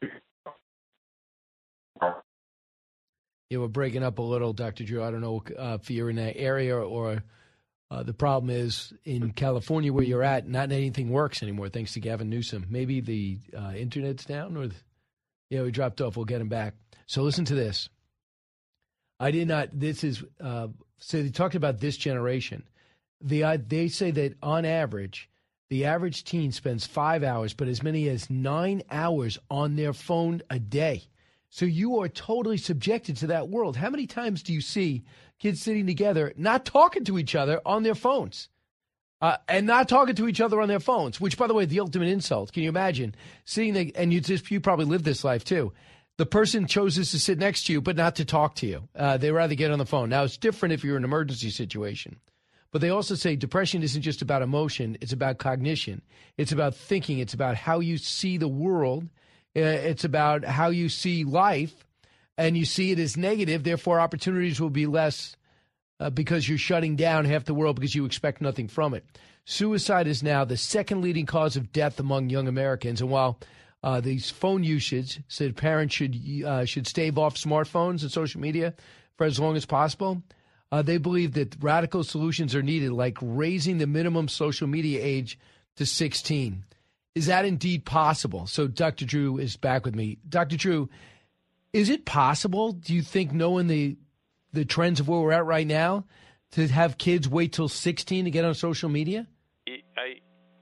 Yeah, we're breaking up a little, Dr. Drew. I don't know if you're in that area or the problem is in California where you're at, not anything works anymore, thanks to Gavin Newsom. Maybe the internet's down or, we dropped off. We'll get him back. So listen to this. So they talked about this generation. They say that on average, the average teen spends 5 hours, but as many as 9 hours on their phone a day. So you are totally subjected to that world. How many times do you see kids sitting together, not talking to each other on their phones, and not talking to each other on their phones, which, by the way, the ultimate insult. Can you imagine sitting there, and you probably lived this life too. The person chooses to sit next to you, but not to talk to you. They rather get on the phone. Now, it's different if you're in an emergency situation. But they also say depression isn't just about emotion. It's about cognition. It's about thinking. It's about how you see the world. It's about how you see life, and you see it as negative. Therefore, opportunities will be less because you're shutting down half the world because you expect nothing from it. Suicide is now the second leading cause of death among young Americans. And while these phone usage said parents should stave off smartphones and social media for as long as possible, they believe that radical solutions are needed, like raising the minimum social media age to 16. Is that indeed possible? So Dr. Drew is back with me. Dr. Drew, is it possible, do you think, knowing the trends of where we're at right now, to have kids wait till 16 to get on social media?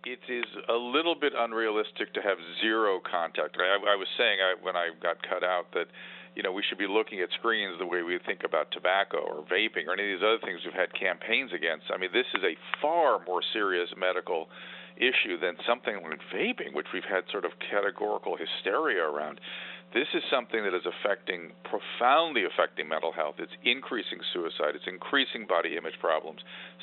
it is a little bit unrealistic to have zero contact. I was saying when I got cut out that, we should be looking at screens the way we think about tobacco or vaping or any of these other things we've had campaigns against. I mean, this is a far more serious medical issue than something like vaping, which we've had sort of categorical hysteria around. This is something that is profoundly affecting mental health. It's increasing suicide. It's increasing body image problems,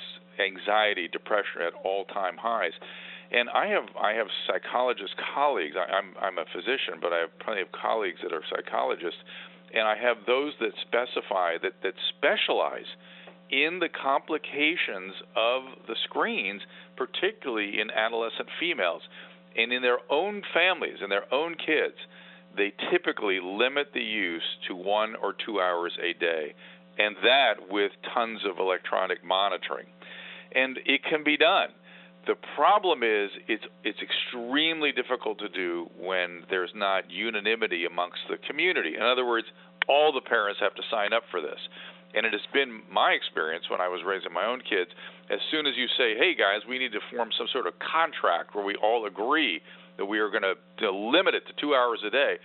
anxiety, depression at all-time highs. And I have psychologist colleagues. I'm a physician, but I have plenty of colleagues that are psychologists, and I have those that specify that specialize in the complications of the screens, particularly in adolescent females, and in their own families and their own kids. They typically limit the use to 1 or 2 hours a day, and that with tons of electronic monitoring. And it can be done. The problem is it's extremely difficult to do when there's not unanimity amongst the community. In other words, all the parents have to sign up for this. And it has been my experience when I was raising my own kids, as soon as you say, hey, guys, we need to form some sort of contract where we all agree that we are going to limit it to 2 hours a day,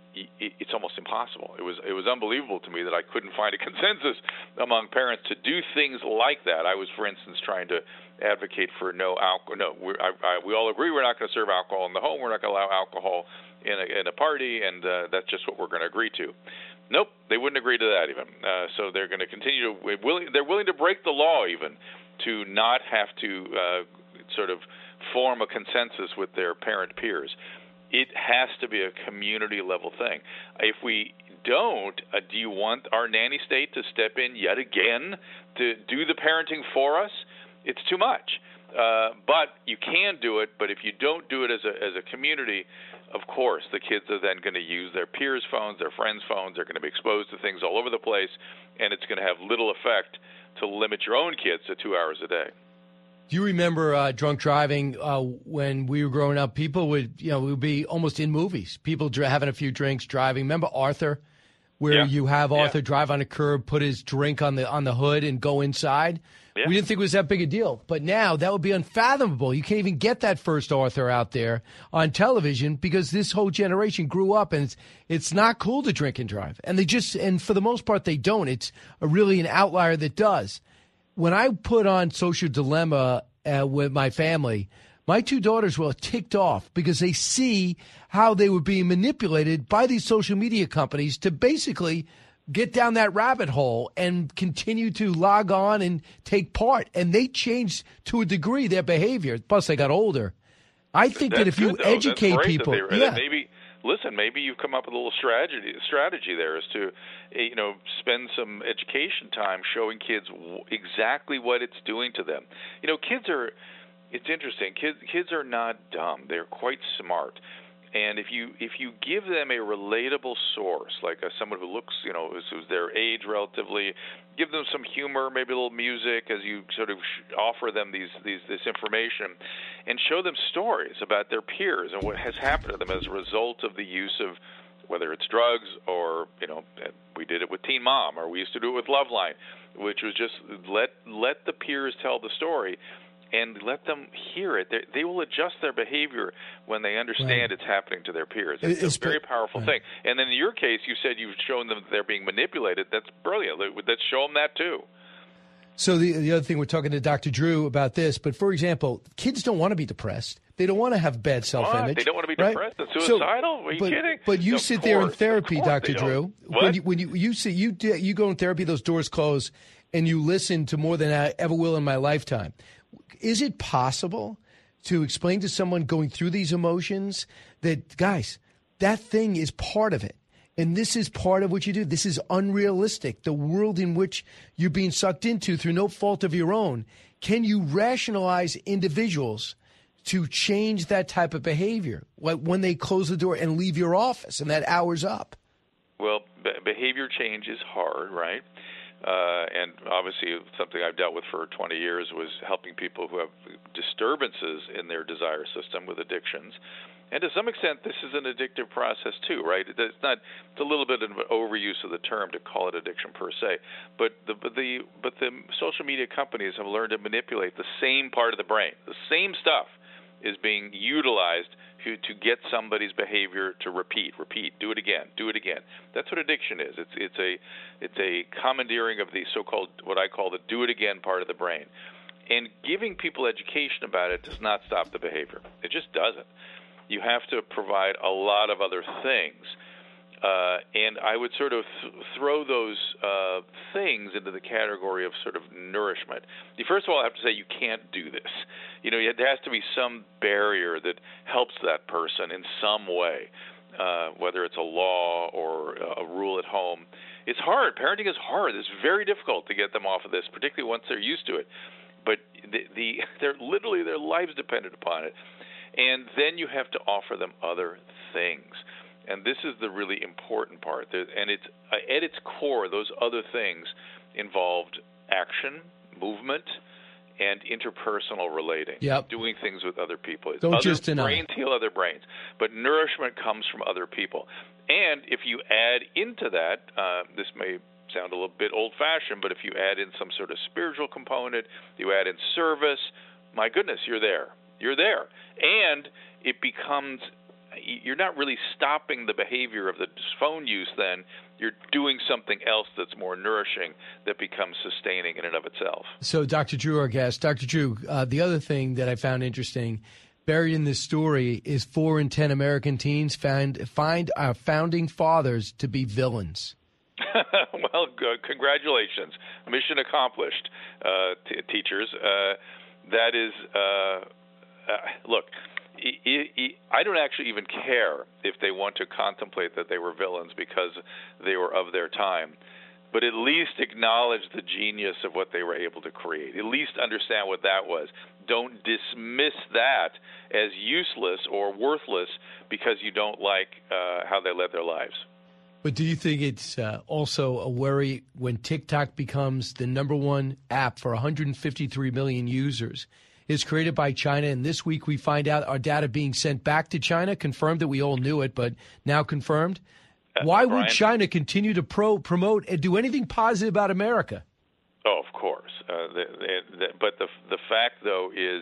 it's almost impossible. It was unbelievable to me that I couldn't find a consensus among parents to do things like that. I was, for instance, trying to advocate for no alcohol. No, we all agree we're not going to serve alcohol in the home. We're not going to allow alcohol in a party, and that's just what we're going to agree to. Nope, they wouldn't agree to that even. So they're going to continue they're willing to break the law even to not have to sort of form a consensus with their parent peers. It has to be a community-level thing. If we don't, do you want our nanny state to step in yet again to do the parenting for us? It's too much. But you can do it, but if you don't do it as a community, of course, the kids are then going to use their peers' phones, their friends' phones. They're going to be exposed to things all over the place, and it's going to have little effect to limit your own kids to 2 hours a day. Do you remember drunk driving when we were growing up? People would, we would be almost in movies. People having a few drinks, driving. Remember Arthur, where you have Arthur drive on a curb, put his drink on the hood, and go inside? Yeah. We didn't think it was that big a deal. But now that would be unfathomable. You can't even get that first Arthur out there on television because this whole generation grew up, and it's not cool to drink and drive. And for the most part, they don't. It's really an outlier that does. When I put on Social Dilemma with my family, my two daughters were ticked off because they see how they were being manipulated by these social media companies to basically get down that rabbit hole and continue to log on and take part. And they changed to a degree their behavior. Plus, they got older. I think that if you educate people, maybe you've come up with a little strategy there is to, spend some education time showing kids exactly what it's doing to them. It's interesting. Kids are not dumb. They're quite smart. And if you give them a relatable source, like someone who looks, who's their age relatively, give them some humor, maybe a little music as you sort of offer them this information, and show them stories about their peers and what has happened to them as a result of the use of whether it's drugs or, we did it with Teen Mom, or we used to do it with Loveline, which was just let the peers tell the story. And let them hear it. They will adjust their behavior when they understand it's happening to their peers. It's a very powerful thing. And then in your case, you said you've shown them that they're being manipulated. That's brilliant. Let's show them that too. So the other thing, we're talking to Dr. Drew about this, but for example, kids don't want to be depressed. They don't want to have bad self-image. They don't want to be depressed and suicidal? Are you kidding? But you sit there in therapy, Dr. Drew. When you go in therapy, those doors close, and you listen to more than I ever will in my lifetime. Is it possible to explain to someone going through these emotions that, guys, that thing is part of it, and this is part of what you do? This is unrealistic. The world in which you're being sucked into through no fault of your own. Can you rationalize individuals to change that type of behavior when they close the door and leave your office and that hour's up? Well, behavior change is hard, right? And obviously something I've dealt with for 20 years was helping people who have disturbances in their desire system with addictions. And to some extent, this is an addictive process too, right? It's a little bit of an overuse of the term to call it addiction per se. But the social media companies have learned to manipulate the same part of the brain, the same stuff is being utilized to get somebody's behavior to repeat, do it again. That's what addiction is. It's a commandeering of the so-called, what I call the do it again part of the brain. And giving people education about it does not stop the behavior. It just doesn't. You have to provide a lot of other things. And I would sort of throw those things into the category of sort of nourishment. First of all, I have to say you can't do this. There has to be some barrier that helps that person in some way, whether it's a law or a rule at home. It's hard. Parenting is hard. It's very difficult to get them off of this, particularly once they're used to it. But they're literally, their lives dependent upon it. And then you have to offer them other things. And this is the really important part. And it's at its core, those other things involved action, movement, and interpersonal relating. Yep. Doing things with other people. Don't just deny. Brains heal other brains. But nourishment comes from other people. And if you add into that, this may sound a little bit old-fashioned, but if you add in some sort of spiritual component, you add in service, my goodness, you're there. You're there. And it becomes, you're not really stopping the behavior of the phone use then. You're doing something else that's more nourishing that becomes sustaining in and of itself. So Dr. Drew, our guest. Dr. Drew, the other thing that I found interesting, buried in this story, is 4 in 10 American teens find our founding fathers to be villains. Well, good. Congratulations. Mission accomplished, teachers. That is, look, I don't actually even care if they want to contemplate that they were villains because they were of their time, but at least acknowledge the genius of what they were able to create. At least understand what that was. Don't dismiss that as useless or worthless because you don't like how they led their lives. But do you think it's also a worry when TikTok becomes the number one app for 153 million users? It's created by China, and this week we find out our data being sent back to China, confirmed that we all knew it, but now confirmed. Why would China continue to promote and do anything positive about America? Oh, of course. But the fact, though, is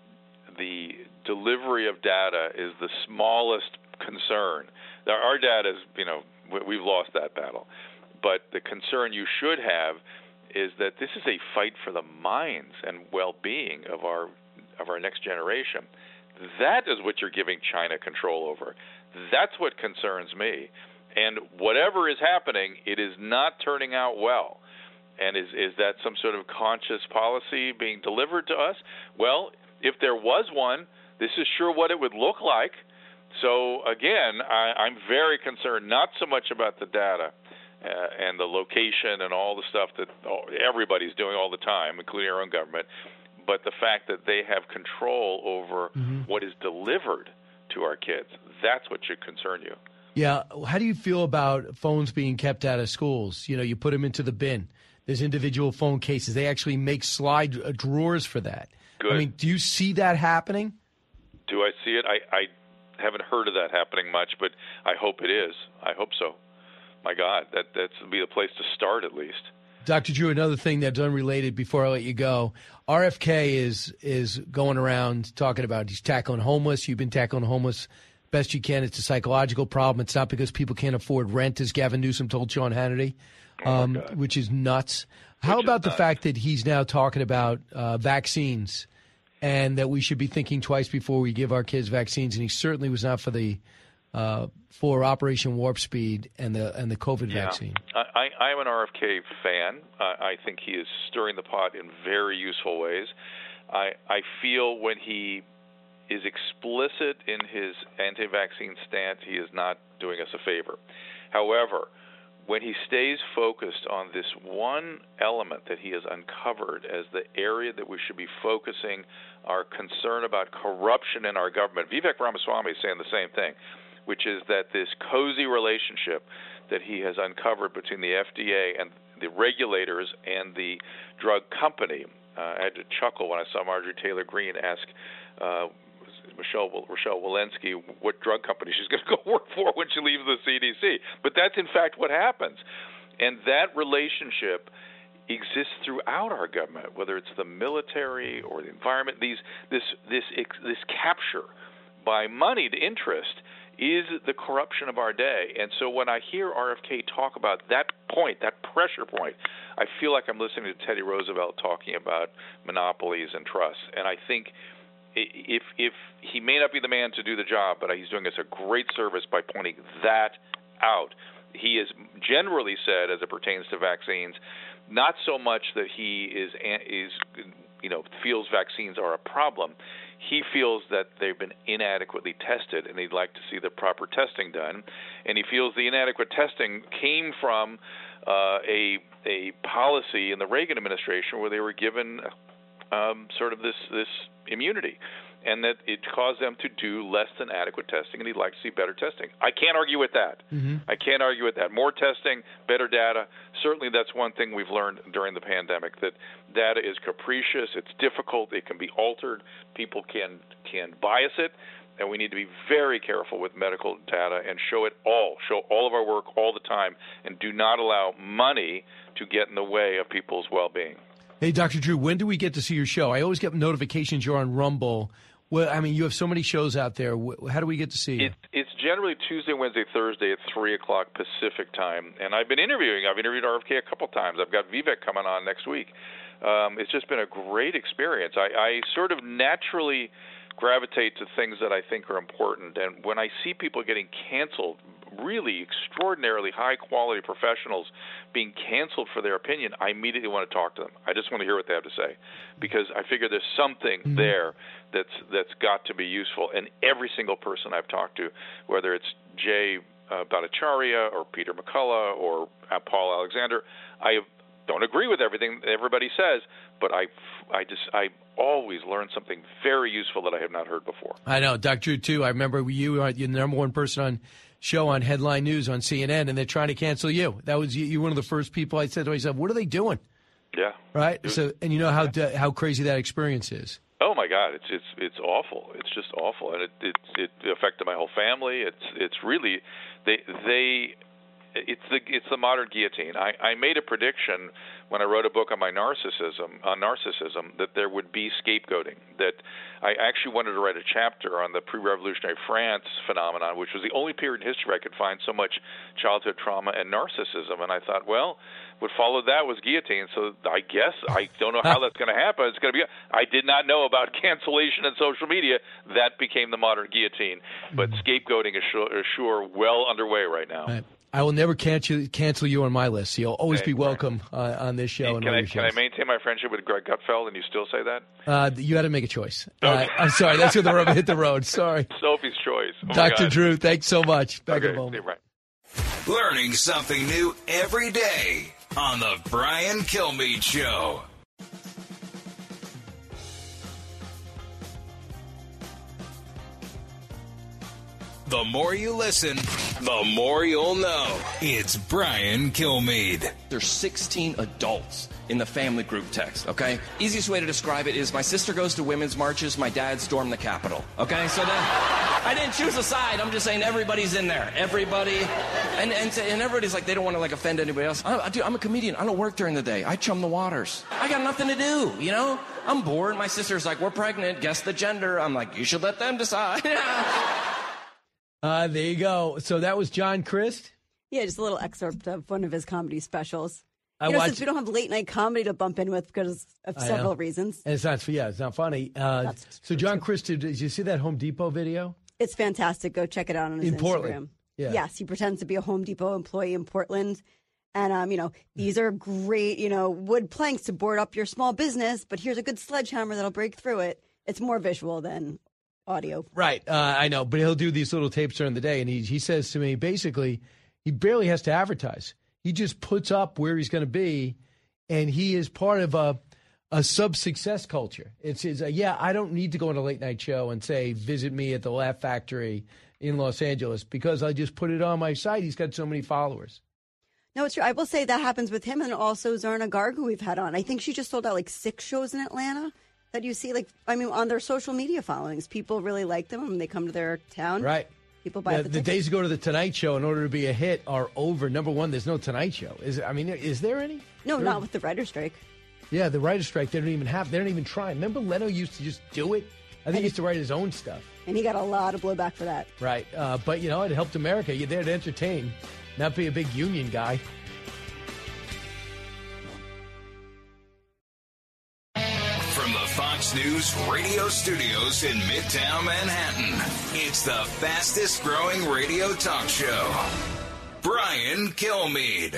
the delivery of data is the smallest concern. Now, our data is, we've lost that battle. But the concern you should have is that this is a fight for the minds and well-being of our next generation. That is what you're giving China control over. That's what concerns me. And whatever is happening, it is not turning out well. And is that some sort of conscious policy being delivered to us? Well, if there was one, this is sure what it would look like. So, again, I'm very concerned not so much about the data and the location and all the stuff that everybody's doing all the time, including our own government, but the fact that they have control over what is delivered to our kids. That's what should concern you. Yeah. How do you feel about phones being kept out of schools? You put them into the bin. There's individual phone cases. They actually make slide drawers for that. Good. I mean, do you see that happening? Do I see it? I haven't heard of that happening much, but I hope it is. I hope so. My God, that's be the place to start at least. Dr. Drew, another thing that's unrelated before I let you go, RFK is going around talking about he's tackling homeless. You've been tackling homeless best you can. It's a psychological problem. It's not because people can't afford rent, as Gavin Newsom told Sean Hannity, which is nuts. How about the fact that he's now talking about vaccines and that we should be thinking twice before we give our kids vaccines? And he certainly was not for Operation Warp Speed and the COVID vaccine. I'm an RFK fan. I think he is stirring the pot in very useful ways. I feel when he is explicit in his anti-vaccine stance, he is not doing us a favor. However, when he stays focused on this one element that he has uncovered as the area that we should be focusing our concern about corruption in our government, Vivek Ramaswamy is saying the same thing, which is that this cozy relationship that he has uncovered between the FDA and the regulators and the drug company. I had to chuckle when I saw Marjorie Taylor Greene ask Rochelle Walensky what drug company she's going to go work for when she leaves the CDC. But that's, in fact, what happens. And that relationship exists throughout our government, whether it's the military or the environment. This capture by moneyed interest is the corruption of our day. And so when I hear RFK talk about that point, that pressure point, I feel like I'm listening to Teddy Roosevelt talking about monopolies and trusts. And I think if he may not be the man to do the job, but he's doing us a great service by pointing that out. He is generally said, as it pertains to vaccines, not so much that he feels vaccines are a problem. He feels that they've been inadequately tested, and he'd like to see the proper testing done. And he feels the inadequate testing came from a policy in the Reagan administration where they were given sort of this immunity, and that it caused them to do less than adequate testing, and he'd like to see better testing. I can't argue with that. I can't argue with that. More testing, better data. Certainly that's one thing we've learned during the pandemic, that data is capricious, it's difficult, it can be altered, people can bias it, and we need to be very careful with medical data and show all of our work all the time, and do not allow money to get in the way of people's well-being. Hey, Dr. Drew, when do we get to see your show? I always get notifications you're on Rumble. Well, I mean, you have so many shows out there. How do we get to see you? It's generally Tuesday, Wednesday, Thursday at 3 o'clock Pacific time. And I've been interviewing. I've interviewed RFK a couple times. I've got Vivek coming on next week. It's just been a great experience. I sort of naturally gravitate to things that I think are important. And when I see people getting canceled, really extraordinarily high-quality professionals being canceled for their opinion, I immediately want to talk to them. I just want to hear what they have to say, because I figure there's something there that's got to be useful. And every single person I've talked to, whether it's Jay Bhattacharya or Peter McCullough or Paul Alexander, I don't agree with everything everybody says, but I always learn something very useful that I have not heard before. I know, Dr. Drew, too. I remember you're the number one person on show on Headline News on CNN, and they're trying to cancel you. That was you were one of the first people I said to myself, what are they doing? Yeah. Right? So, and you know how crazy that experience is. Oh my God, it's awful. It's just awful, and it affected my whole family. It's really it's the modern guillotine. I made a prediction when I wrote a book on narcissism that there would be scapegoating. That I actually wanted to write a chapter on the pre-revolutionary France phenomenon, which was the only period in history I could find so much childhood trauma and narcissism. And I thought, well, what followed that was guillotine. So I guess I don't know how that's going to happen. It's going to be. I did not know about cancellation and social media. That became the modern guillotine. But scapegoating is sure well underway right now. Right. I will never cancel you on my list. So you'll always be welcome on this show. Can I maintain my friendship with Greg Gutfeld and you still say that? You got to make a choice. Okay. I'm sorry. That's where the rubber hit the road. Sorry. Sophie's choice. Oh Dr. Drew, thanks so much. Back in a moment. Learning something new every day on the Brian Kilmeade Show. The more you listen, the more you'll know. It's Brian Kilmeade. There's 16 adults in the family group text, okay? Easiest way to describe it is my sister goes to women's marches, my dad stormed the Capitol, okay? So then, I didn't choose a side. I'm just saying everybody's in there. Everybody. And everybody's like, they don't want to like offend anybody else. Dude, I'm a comedian. I don't work during the day. I chum the waters. I got nothing to do, you know? I'm bored. My sister's like, we're pregnant. Guess the gender. I'm like, you should let them decide. There you go. So that was John Crist? Yeah, just a little excerpt of one of his comedy specials. Since we don't have late night comedy to bump in with because of several reasons. And it's not funny. So John Crist, did you see that Home Depot video? It's fantastic. Go check it out on his Instagram. Portland. Yeah. Yes, he pretends to be a Home Depot employee in Portland. And, these are great, wood planks to board up your small business, but here's a good sledgehammer that'll break through it. It's more visual than audio. Right. I know. But he'll do these little tapes during the day. And he says to me, basically, he barely has to advertise. He just puts up where he's going to be. And he is part of a sub-success culture. It's I don't need to go on a late night show and say, visit me at the Laugh Factory in Los Angeles because I just put it on my site. He's got so many followers. No, it's true. I will say that happens with him and also Zarna Garg, who we've had on. I think she just sold out 6 shows in Atlanta. That you see, on their social media followings, people really like them when they come to their town. Right. People buy the days to go to the Tonight Show in order to be a hit are over. Number one, there's no Tonight Show. Is there any? No, not with the writer's strike. Yeah, the writer's strike, they don't even try. Remember Leno used to just do it? I think he used to write his own stuff. And he got a lot of blowback for that. Right. But, it helped America. You're there to entertain, not be a big union guy. From the Fox News radio studios in Midtown Manhattan, it's the fastest growing radio talk show. Brian Kilmeade.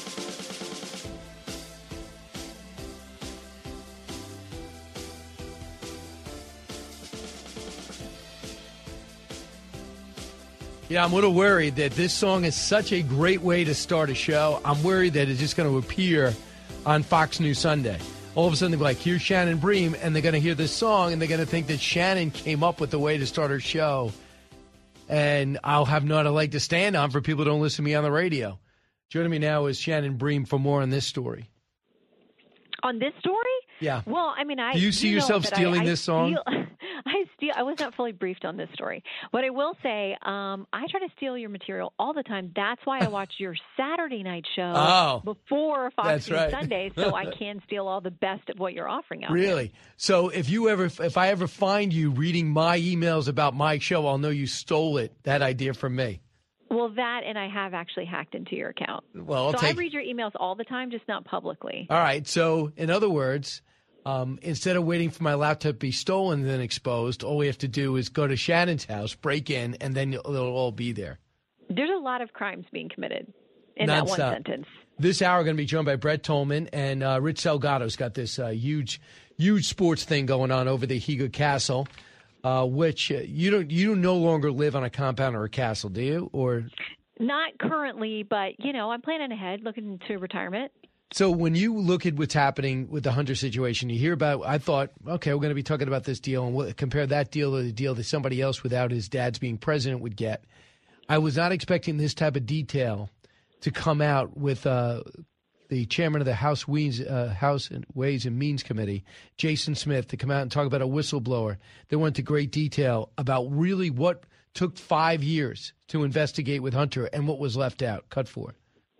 Yeah, I'm a little worried that this song is such a great way to start a show. I'm worried that it's just going to appear on Fox News Sunday. All of a sudden, they'll be like, here's Shannon Bream, and they're going to hear this song, and they're going to think that Shannon came up with the way to start her show. And I'll have not a leg to stand on for people who don't listen to me on the radio. Joining me now is Shannon Bream for more on this story. On this story? Yeah. Well, I mean, Do you see yourself stealing this song? I was not fully briefed on this story. But I will say, I try to steal your material all the time. That's why I watch your Saturday night show before Fox News Sunday, so I can steal all the best of what you're offering out there. Really? So if I ever find you reading my emails about my show, I'll know you stole that idea from me. Well, that, and I have actually hacked into your account. Well, I read your emails all the time, just not publicly. All right. So, in other words, instead of waiting for my laptop to be stolen and then exposed, all we have to do is go to Shannon's house, break in, and then it'll all be there. There's a lot of crimes being committed in that one sentence. This hour, we're going to be joined by Brett Tolman, and Rich Salgado's got this huge sports thing going on over the Higa Castle. Which you no longer live on a compound or a castle, do you? Or not currently, but I'm planning ahead, looking to retirement. So when you look at what's happening with the Hunter situation, you hear about. I thought, okay, we're going to be talking about this deal, and we'll compare that deal to the deal that somebody else without his dad's being president would get. I was not expecting this type of detail to come out with the chairman of the House Ways and Means Committee, Jason Smith, to come out and talk about a whistleblower that went into great detail about really what took 5 years to investigate with Hunter and what was left out. Cut 4.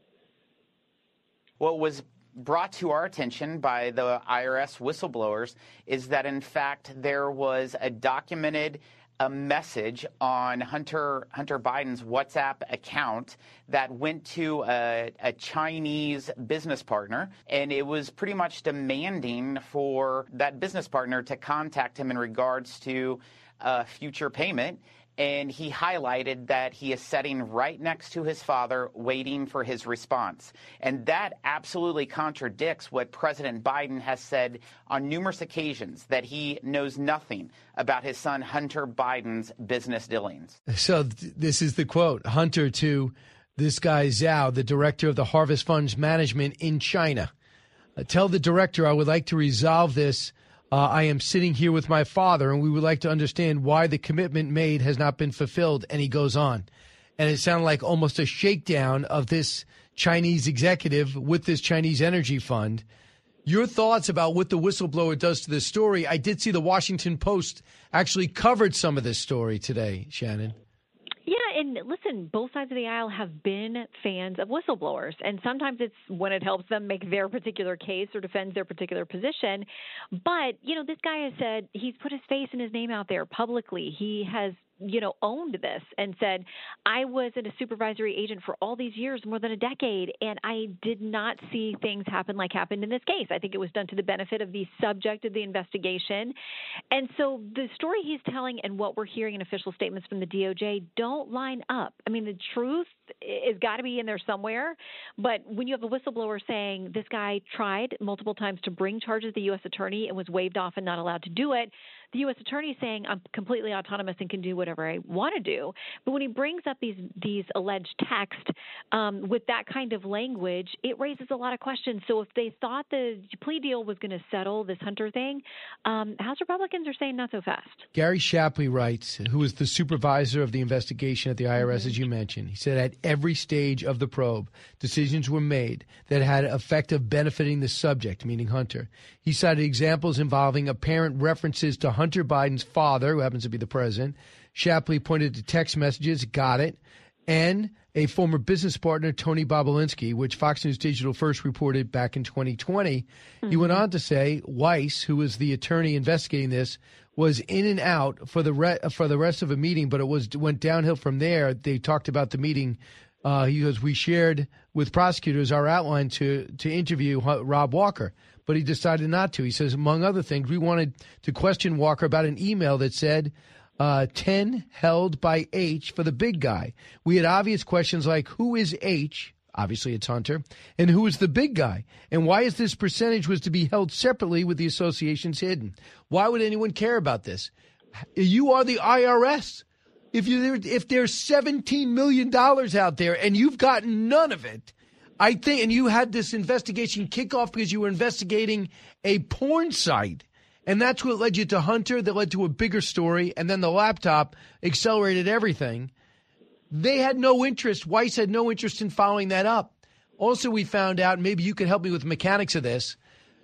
What was brought to our attention by the IRS whistleblowers is that, in fact, there was a documented message on Hunter Biden's WhatsApp account that went to a Chinese business partner, and it was pretty much demanding for that business partner to contact him in regards to future payment. And he highlighted that he is sitting right next to his father waiting for his response. And that absolutely contradicts what President Biden has said on numerous occasions, that he knows nothing about his son Hunter Biden's business dealings. So this is the quote. Hunter to this guy Zhao, the director of the Harvest Funds Management in China. Tell the director I would like to resolve this. I am sitting here with my father, and we would like to understand why the commitment made has not been fulfilled. And he goes on. And it sounded like almost a shakedown of this Chinese executive with this Chinese energy fund. Your thoughts about what the whistleblower does to this story? I did see the Washington Post actually covered some of this story today, Shannon. Yeah, and listen, both sides of the aisle have been fans of whistleblowers, and sometimes it's when it helps them make their particular case or defend their particular position. But, this guy has said he's put his face and his name out there publicly. He has owned this and said, I was a supervisory agent for all these years, more than a decade, and I did not see things happen like happened in this case. I think it was done to the benefit of the subject of the investigation. And so the story he's telling and what we're hearing in official statements from the DOJ don't line up. I mean, the truth has got to be in there somewhere. But when you have a whistleblower saying this guy tried multiple times to bring charges to the U.S. attorney and was waved off and not allowed to do it, the U.S. attorney is saying I'm completely autonomous and can do whatever I want to do. But when he brings up these alleged texts with that kind of language, it raises a lot of questions. So if they thought the plea deal was going to settle this Hunter thing, House Republicans are saying not so fast. Gary Shapley writes, who was the supervisor of the investigation at the IRS, as you mentioned, he said at every stage of the probe, decisions were made that had effect of benefiting the subject, meaning Hunter. He cited examples involving apparent references to Hunter Biden's father, who happens to be the president. Shapley pointed to text messages, got it, and a former business partner, Tony Bobulinski, which Fox News Digital first reported back in 2020. Mm-hmm. He went on to say Weiss, who was the attorney investigating this, was in and out for the rest of a meeting, but it went downhill from there. They talked about the meeting. He goes, we shared with prosecutors our outline to interview Rob Walker, but he decided not to. He says, among other things, we wanted to question Walker about an email that said 10 held by H for the big guy. We had obvious questions like, who is H? Obviously, it's Hunter. And who is the big guy? And why is this percentage was to be held separately with the associations hidden? Why would anyone care about this? You are the IRS. If there's $17 million out there and you've gotten none of it, I think, and you had this investigation kick off because you were investigating a porn site, and that's what led you to Hunter, that led to a bigger story, and then the laptop accelerated everything. They had no interest. Weiss had no interest in following that up. Also, we found out, maybe you could help me with the mechanics of this.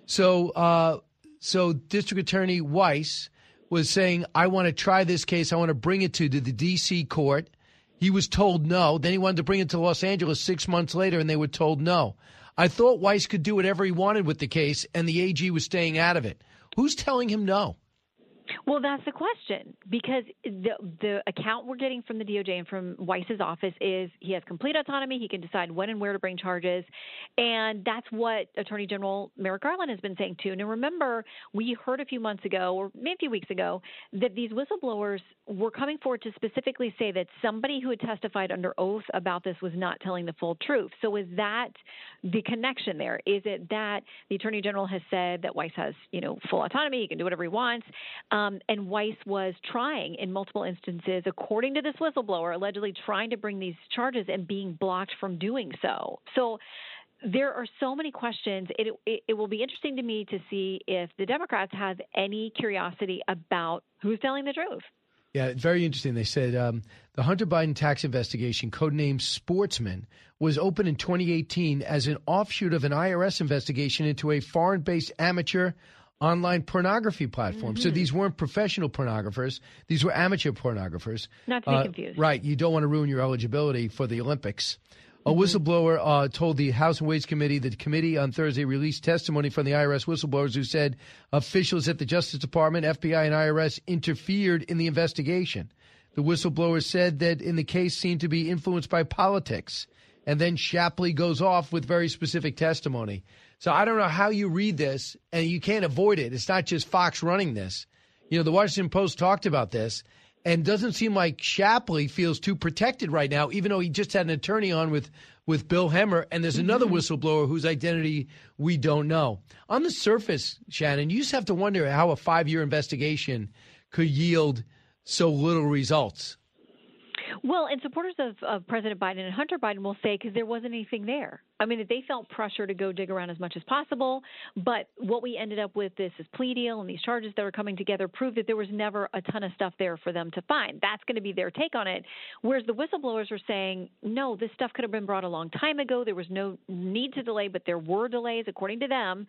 So District Attorney Weiss was saying, I want to try this case. I want to bring it to the D.C. court. He was told no. Then he wanted to bring it to Los Angeles 6 months later, and they were told no. I thought Weiss could do whatever he wanted with the case, and the AG was staying out of it. Who's telling him no? Well, that's the question, because the account we're getting from the DOJ and from Weiss's office is he has complete autonomy. He can decide when and where to bring charges. And that's what Attorney General Merrick Garland has been saying, too. Now, remember, we heard a few months ago, or maybe a few weeks ago, that these whistleblowers were coming forward to specifically say that somebody who had testified under oath about this was not telling the full truth. So is that the connection there? Is it that the Attorney General has said that Weiss has, full autonomy, he can do whatever he wants, and Weiss was trying in multiple instances, according to this whistleblower, allegedly trying to bring these charges and being blocked from doing so. So there are so many questions. It will be interesting to me to see if the Democrats have any curiosity about who's telling the truth. Yeah, very interesting. They said the Hunter Biden tax investigation, codenamed Sportsman, was opened in 2018 as an offshoot of an IRS investigation into a foreign-based amateur online pornography platform. Mm-hmm. So these weren't professional pornographers. These were amateur pornographers. Not to be confused. Right. You don't want to ruin your eligibility for the Olympics. A whistleblower told the House and Ways Committee that the committee on Thursday released testimony from the IRS whistleblowers who said officials at the Justice Department, FBI, and IRS interfered in the investigation. The whistleblowers said that in the case seemed to be influenced by politics. And then Shapley goes off with very specific testimony. So I don't know how you read this, and you can't avoid it. It's not just Fox running this. The Washington Post talked about this, and doesn't seem like Shapley feels too protected right now, even though he just had an attorney on with Bill Hemmer, and there's another whistleblower whose identity we don't know. On the surface, Shannon, you just have to wonder how a 5-year investigation could yield so little results. Well, and supporters of President Biden and Hunter Biden will say because there wasn't anything there. I mean, they felt pressure to go dig around as much as possible, but what we ended up with, this plea deal and these charges that are coming together, proved that there was never a ton of stuff there for them to find. That's going to be their take on it, whereas the whistleblowers are saying, no, this stuff could have been brought a long time ago. There was no need to delay, but there were delays, according to them,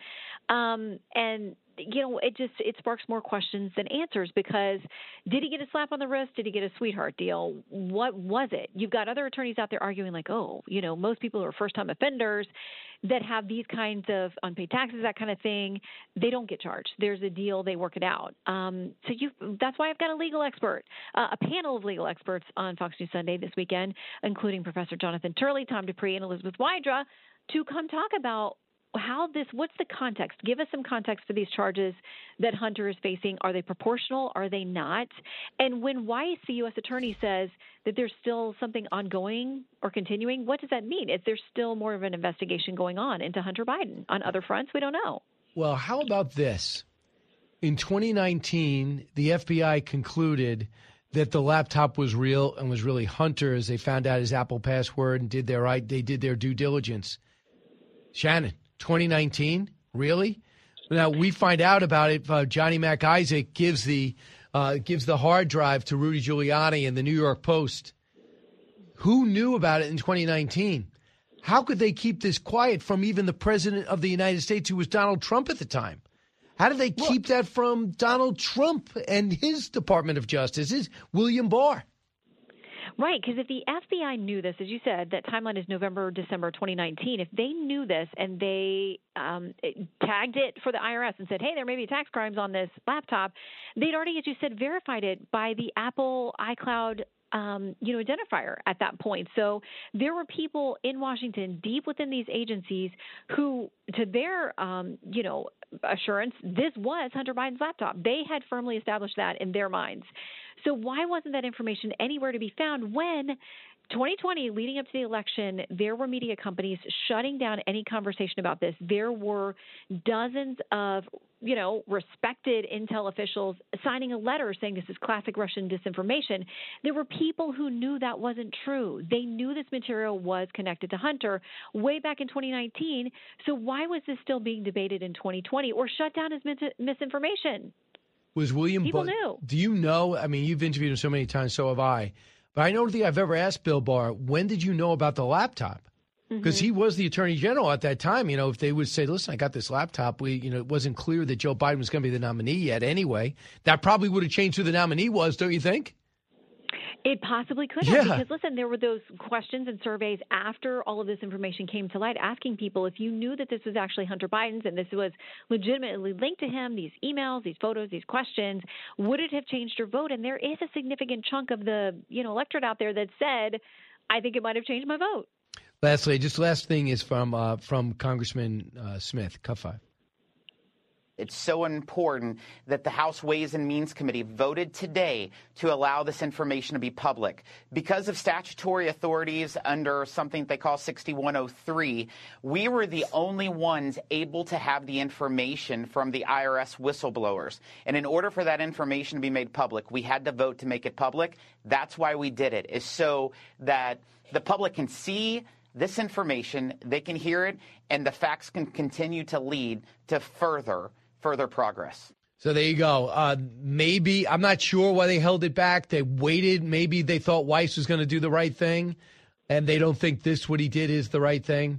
and it sparks more questions than answers, because did he get a slap on the wrist? Did he get a sweetheart deal? What was it? You've got other attorneys out there arguing like, most people who are first-time offenders that have these kinds of unpaid taxes, that kind of thing, they don't get charged. There's a deal. They work it out. That's why I've got a legal expert, a panel of legal experts on Fox News Sunday this weekend, including Professor Jonathan Turley, Tom Dupree, and Elizabeth Wydra, to come talk about what's the context? Give us some context for these charges that Hunter is facing. Are they proportional? Are they not? And when Weiss, the U.S. attorney, says that there's still something ongoing or continuing, what does that mean? Is there still more of an investigation going on into Hunter Biden on other fronts? We don't know. Well, how about this? In 2019, the FBI concluded that the laptop was real and was really Hunter's. They found out his Apple password and did their due diligence. Shannon, 2019? Really? Now, we find out about it. Johnny Mac Isaac gives the hard drive to Rudy Giuliani in the New York Post. Who knew about it in 2019? How could they keep this quiet from even the president of the United States, who was Donald Trump at the time? How did they keep that from Donald Trump and his Department of Justice, William Barr? Right, because if the FBI knew this, as you said, that timeline is November, December 2019. If they knew this and they tagged it for the IRS and said, hey, there may be tax crimes on this laptop, they'd already, as you said, verified it by the Apple iCloud identifier at that point. So there were people in Washington, deep within these agencies, who, to their, assurance, this was Hunter Biden's laptop. They had firmly established that in their minds. So why wasn't that information anywhere to be found when 2020, leading up to the election, there were media companies shutting down any conversation about this. There were dozens of, respected intel officials signing a letter saying this is classic Russian disinformation. There were people who knew that wasn't true. They knew this material was connected to Hunter way back in 2019. So why was this still being debated in 2020 or shut down as misinformation? Was William People knew. Do you know? I mean, you've interviewed him so many times, so have I. But I don't think I've ever asked Bill Barr, when did you know about the laptop? Because he was the attorney general at that time. If they would say, listen, I got this laptop, it wasn't clear that Joe Biden was going to be the nominee yet anyway. That probably would have changed who the nominee was, don't you think? It possibly could have, because, listen, there were those questions and surveys after all of this information came to light asking people if you knew that this was actually Hunter Biden's and this was legitimately linked to him, these emails, these photos, these questions, would it have changed your vote? And there is a significant chunk of the electorate out there that said, I think it might have changed my vote. Lastly, last thing is from Congressman Smith, Cut 5. It's so important that the House Ways and Means Committee voted today to allow this information to be public. Because of statutory authorities under something they call 6103, we were the only ones able to have the information from the IRS whistleblowers. And in order for that information to be made public, we had to vote to make it public. That's why we did it, is so that the public can see this information, they can hear it, and the facts can continue to lead to further progress. So there you go. Maybe, I'm not sure why they held it back. They waited. Maybe they thought Weiss was going to do the right thing, and they don't think what he did is the right thing.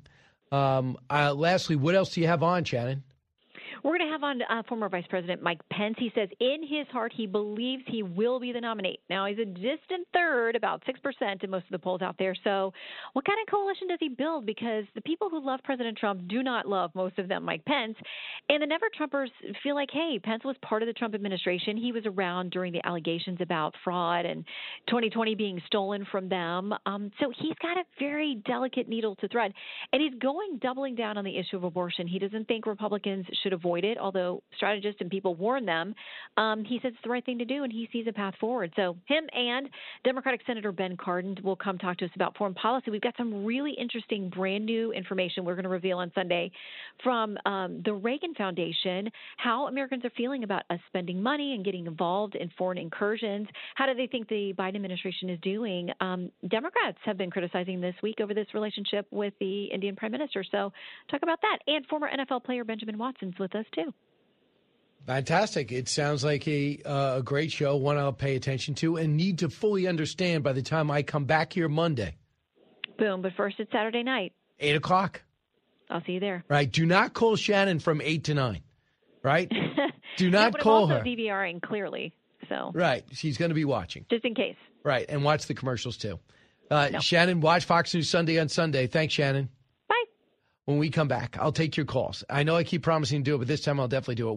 Lastly, what else do you have on, Shannon? We're going to have on former Vice President Mike Pence. He says in his heart he believes he will be the nominee. Now, he's a distant third, about 6% in most of the polls out there. So what kind of coalition does he build? Because the people who love President Trump do not love, most of them, Mike Pence. And the Never-Trumpers feel like, hey, Pence was part of the Trump administration. He was around during the allegations about fraud and 2020 being stolen from them. So he's got a very delicate needle to thread. And he's doubling down on the issue of abortion. He doesn't think Republicans should avoid it, although strategists and people warn them. He says it's the right thing to do, and he sees a path forward. So him and Democratic Senator Ben Cardin will come talk to us about foreign policy. We've got some really interesting brand new information we're going to reveal on Sunday from the Reagan Foundation, how Americans are feeling about us spending money and getting involved in foreign incursions. How do they think the Biden administration is doing? Democrats have been criticizing this week over this relationship with the Indian Prime Minister. So talk about that. And former NFL player Benjamin Watson's with us, too. Fantastic. It sounds like a great show, one I'll pay attention to and need to fully understand by the time I come back here Monday. Boom. But first, it's Saturday night. 8 o'clock. I'll see you there. Right. Do not call Shannon from 8 to 9. Right? Do not call her. I'm also DVRing clearly. So. Right. She's going to be watching. Just in case. Right. And watch the commercials, too. No. Shannon, watch Fox News Sunday on Sunday. Thanks, Shannon. Bye. When we come back, I'll take your calls. I know I keep promising to do it, but this time I'll definitely do it.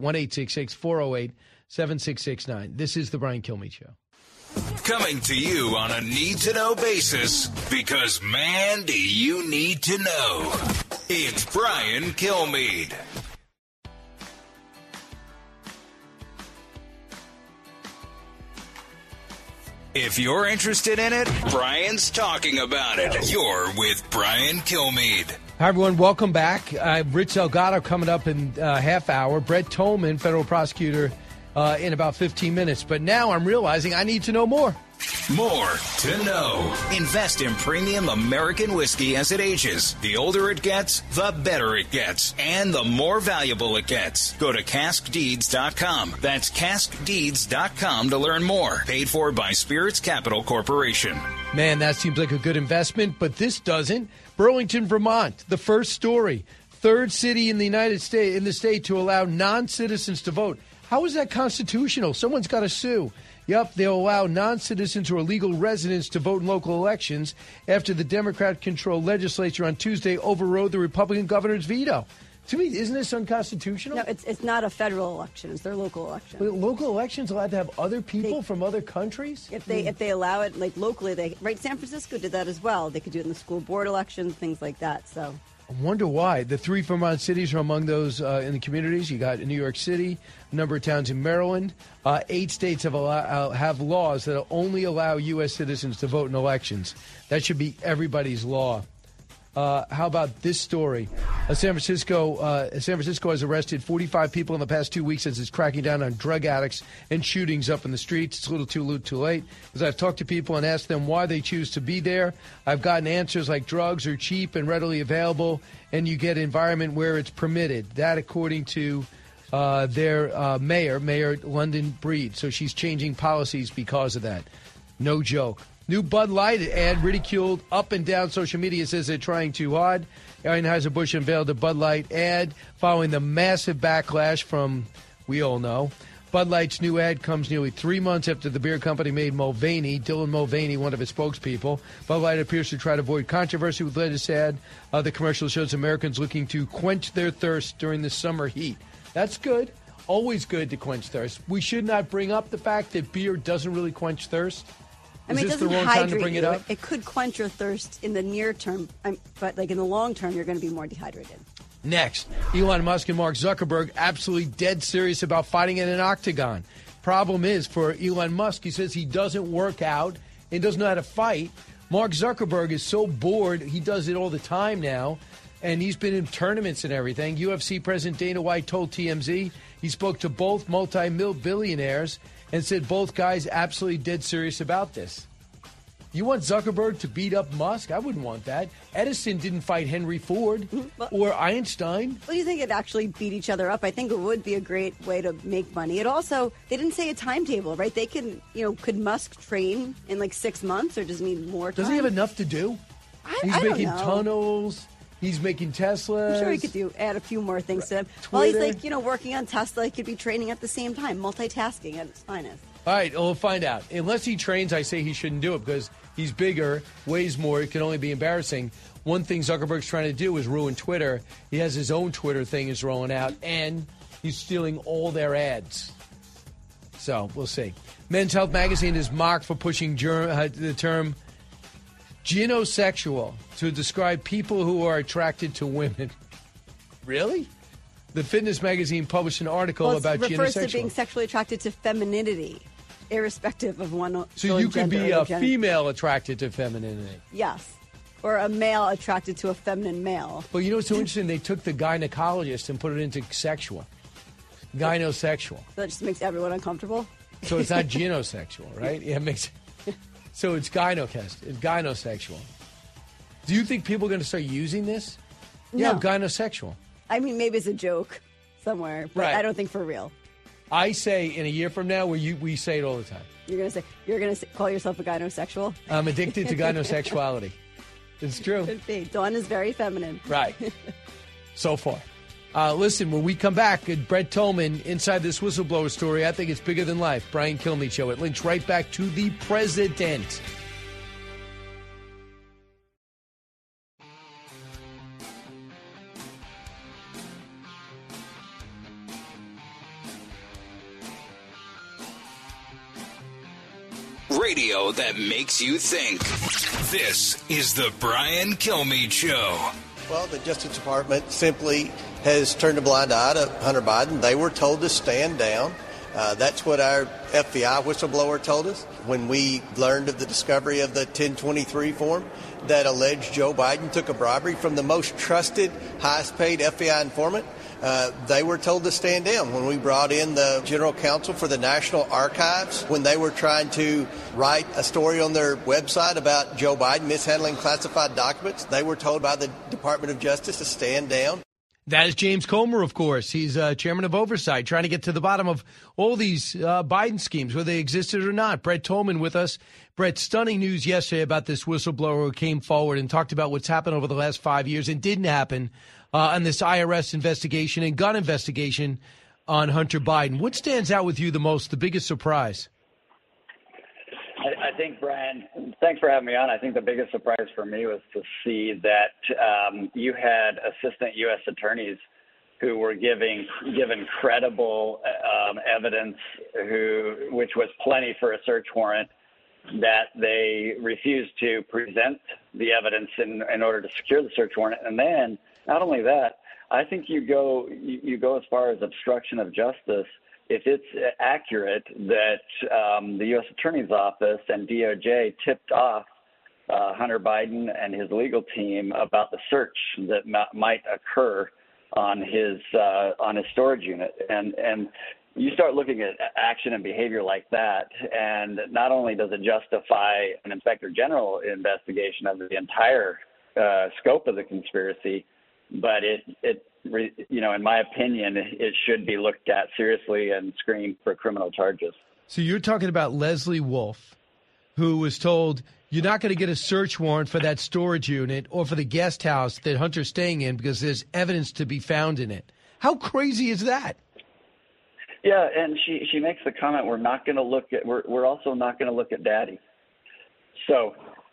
1-866-408-7669. This is the Brian Kilmeade Show. Coming to you on a need-to-know basis, because, man, do you need to know. It's Brian Kilmeade. If you're interested in it, Brian's talking about it. You're with Brian Kilmeade. Hi, everyone. Welcome back. Rich Delgado coming up in a half hour. Brett Tolman, federal prosecutor, in about 15 minutes. But now I'm realizing I need to know more. More to know. Invest in premium American whiskey as it ages. The older it gets, the better it gets. And the more valuable it gets. Go to caskdeeds.com. That's caskdeeds.com to learn more. Paid for by Spirits Capital Corporation. Man, that seems like a good investment, but this doesn't. Burlington, Vermont, the first story. Third city in the United States, in the state to allow non-citizens to vote. How is that constitutional? Someone's got to sue. Yep, they'll allow non-citizens or illegal residents to vote in local elections after the Democrat-controlled legislature on Tuesday overrode the Republican governor's veto. To me, isn't this unconstitutional? No, it's not a federal election. It's their local election. But local elections allowed to have other people from other countries? If they allow it, like locally, San Francisco did that as well. They could do it in the school board elections, things like that. So I wonder why. The 3 Vermont cities are among those in the communities. You got New York City, a number of towns in Maryland. 8 states have laws that only allow U.S. citizens to vote in elections. That should be everybody's law. How about this story? San Francisco has arrested 45 people in the past 2 weeks as it's cracking down on drug addicts and shootings up in the streets. It's a little too late. As I've talked to people and asked them why they choose to be there, I've gotten answers like drugs are cheap and readily available, and you get an environment where it's permitted. That according to their Mayor London Breed. So she's changing policies because of that. No joke. New Bud Light ad ridiculed up and down social media, says they're trying too hard. Anheuser-Busch unveiled a Bud Light ad following the massive backlash from, we all know. Bud Light's new ad comes nearly 3 months after the beer company made Dylan Mulvaney, one of its spokespeople. Bud Light appears to try to avoid controversy with the latest ad. The commercial shows Americans looking to quench their thirst during the summer heat. That's good. Always good to quench thirst. We should not bring up the fact that beer doesn't really quench thirst. Is it this doesn't the wrong hydrate time to bring it you. up? It could quench your thirst in the near term, but like in the long term, you're going to be more dehydrated. Next, Elon Musk and Mark Zuckerberg absolutely dead serious about fighting in an octagon. Problem is, for Elon Musk, he says he doesn't work out and doesn't know how to fight. Mark Zuckerberg is so bored, he does it all the time now, and he's been in tournaments and everything. UFC President Dana White told TMZ he spoke to both multi-billionaires and said both guys absolutely dead serious about this. You want Zuckerberg to beat up Musk? I wouldn't want that. Edison didn't fight Henry Ford or Einstein. Well, you think it'd actually beat each other up? I think it would be a great way to make money. It also, they didn't say a timetable, right? They can, could Musk train in like 6 months or does he need more time? Does he have enough to do? He's I don't making know. tunnels. He's making Teslas. I'm sure he could add a few more things to him. Twitter. While he's working on Tesla, he could be training at the same time, multitasking at its finest. All right, we'll find out. Unless he trains, I say he shouldn't do it because he's bigger, weighs more. It can only be embarrassing. One thing Zuckerberg's trying to do is ruin Twitter. He has his own Twitter thing is rolling out, and he's stealing all their ads. So we'll see. Men's Health magazine is mocked for pushing the term gynosexual to describe people who are attracted to women. Really? The fitness magazine published an article about gynosexual. It refers to being sexually attracted to femininity, irrespective of one. So you could be a gender. female attracted to femininity. Yes. Or a male attracted to a feminine male. But you know what's so interesting? They took the gynecologist and put it into sexual. Gynosexual. That just makes everyone uncomfortable. So it's not gynosexual, right? Yeah, it makes. So it's gynosexual. Do you think people are going to start using this? No. Yeah, I'm gynosexual. I mean, maybe it's a joke somewhere, but Right. I don't think for real. I say in a year from now, we say it all the time. You're gonna call yourself a gynosexual? I'm addicted to gynosexuality. It's true. Could be. Dawn is very feminine. Right. So far. Listen, when we come back, Brett Tolman, inside this whistleblower story, I think it's bigger than life. Brian Kilmeade Show. It links right back to the president. Radio that makes you think. This is the Brian Kilmeade Show. Well, the Justice Department simply has turned a blind eye to Hunter Biden. They were told to stand down. That's what our FBI whistleblower told us when we learned of the discovery of the 1023 form that alleged Joe Biden took a bribery from the most trusted, highest-paid FBI informant. They were told to stand down. When we brought in the general counsel for the National Archives, when they were trying to write a story on their website about Joe Biden mishandling classified documents, they were told by the Department of Justice to stand down. That is James Comer, of course. He's chairman of Oversight, trying to get to the bottom of all these Biden schemes, whether they existed or not. Brett Tolman with us. Brett, stunning news yesterday about this whistleblower who came forward and talked about what's happened over the last 5 years and didn't happen on this IRS investigation and gun investigation. on Hunter Biden. What stands out with you the most, the biggest surprise? I think, Brian, thanks for having me on. I think the biggest surprise for me was to see that you had assistant U.S. attorneys who were given credible evidence, which was plenty for a search warrant, that they refused to present the evidence in order to secure the search warrant. And then, not only that, I think you go as far as obstruction of justice if it's accurate that the U.S. Attorney's Office and DOJ tipped off Hunter Biden and his legal team about the search that might occur on his storage unit, and you start looking at action and behavior like that, and not only does it justify an Inspector General investigation of the entire scope of the conspiracy, but it in my opinion, it should be looked at seriously and screened for criminal charges. So you're talking about Leslie Wolf, who was told you're not going to get a search warrant for that storage unit or for the guest house that Hunter's staying in because there's evidence to be found in it. How crazy is that? Yeah, and she makes the comment we're also not going to look at Daddy. So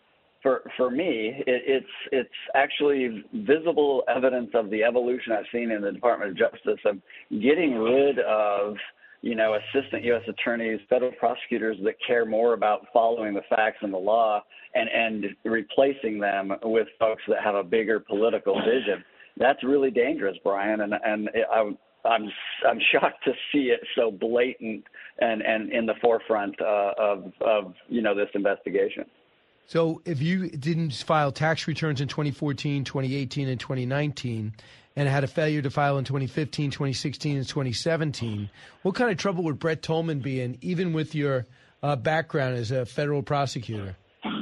for me, it's actually visible evidence of the evolution I've seen in the Department of Justice of getting rid of, assistant U.S. attorneys, federal prosecutors that care more about following the facts and the law and replacing them with folks that have a bigger political vision. That's really dangerous, Brian, and I'm shocked to see it so blatant and in the forefront of this investigation. So if you didn't file tax returns in 2014, 2018, and 2019, and had a failure to file in 2015, 2016, and 2017, what kind of trouble would Brett Tolman be in, even with your background as a federal prosecutor?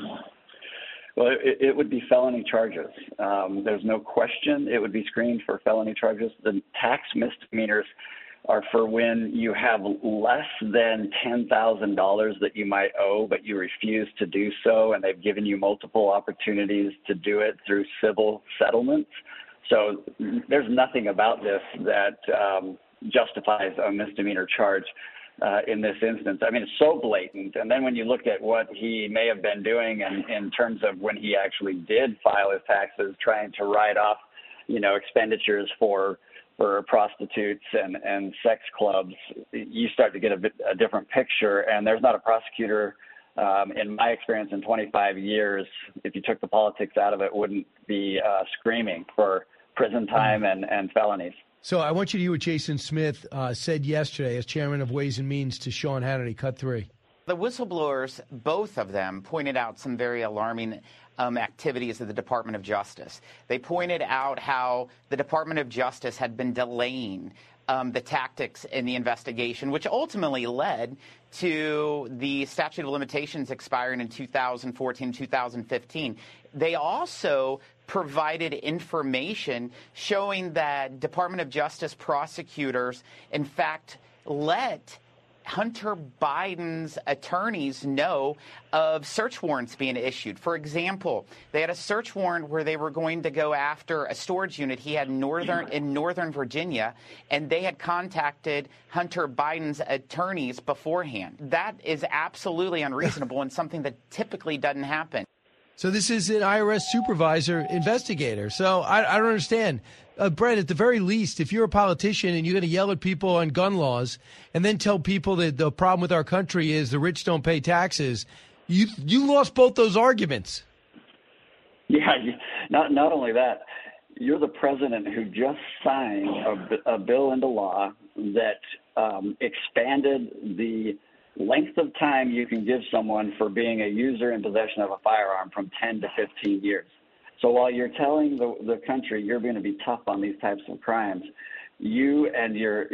Well, it would be felony charges. There's no question it would be screened for felony charges. The tax misdemeanors are for when you have less than $10,000 that you might owe, but you refuse to do so, and they've given you multiple opportunities to do it through civil settlements. So there's nothing about this that justifies a misdemeanor charge in this instance. I mean, it's so blatant. And then when you look at what he may have been doing in terms of when he actually did file his taxes, trying to write off, expenditures for prostitutes and sex clubs, you start to get a different picture. And there's not a prosecutor, in my experience in 25 years, if you took the politics out of it, wouldn't be screaming for prison time and felonies. So I want you to hear what Jason Smith said yesterday as chairman of Ways and Means to Sean Hannity. Cut 3. The whistleblowers, both of them, pointed out some very alarming activities of the Department of Justice. They pointed out how the Department of Justice had been delaying the tactics in the investigation, which ultimately led to the statute of limitations expiring in 2014, 2015. They also provided information showing that Department of Justice prosecutors, in fact, let Hunter Biden's attorneys know of search warrants being issued. For example, they had a search warrant where they were going to go after a storage unit he had in Northern Virginia, and they had contacted Hunter Biden's attorneys beforehand. That is absolutely unreasonable and something that typically doesn't happen. So this is an IRS supervisor investigator. So I don't understand. Brett, at the very least, if you're a politician and you're going to yell at people on gun laws and then tell people that the problem with our country is the rich don't pay taxes, you lost both those arguments. Yeah, not only that, you're the president who just signed a bill into law that expanded the length of time you can give someone for being a user in possession of a firearm from 10 to 15 years. So while you're telling the country you're going to be tough on these types of crimes, you and your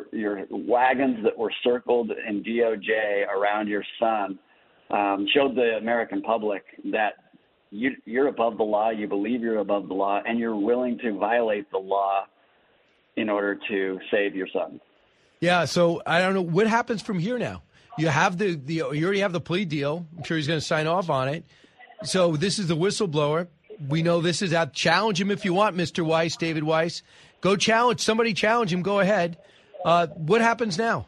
wagons that were circled in DOJ around your son showed the American public that you're above the law, you believe you're above the law, and you're willing to violate the law in order to save your son. Yeah, so I don't know what happens from here now. You have you already have the plea deal. I'm sure he's going to sign off on it. So this is the whistleblower. We know this is out. Challenge him if you want, Mr. Weiss, David Weiss. Go challenge. Somebody challenge him. Go ahead. What happens now?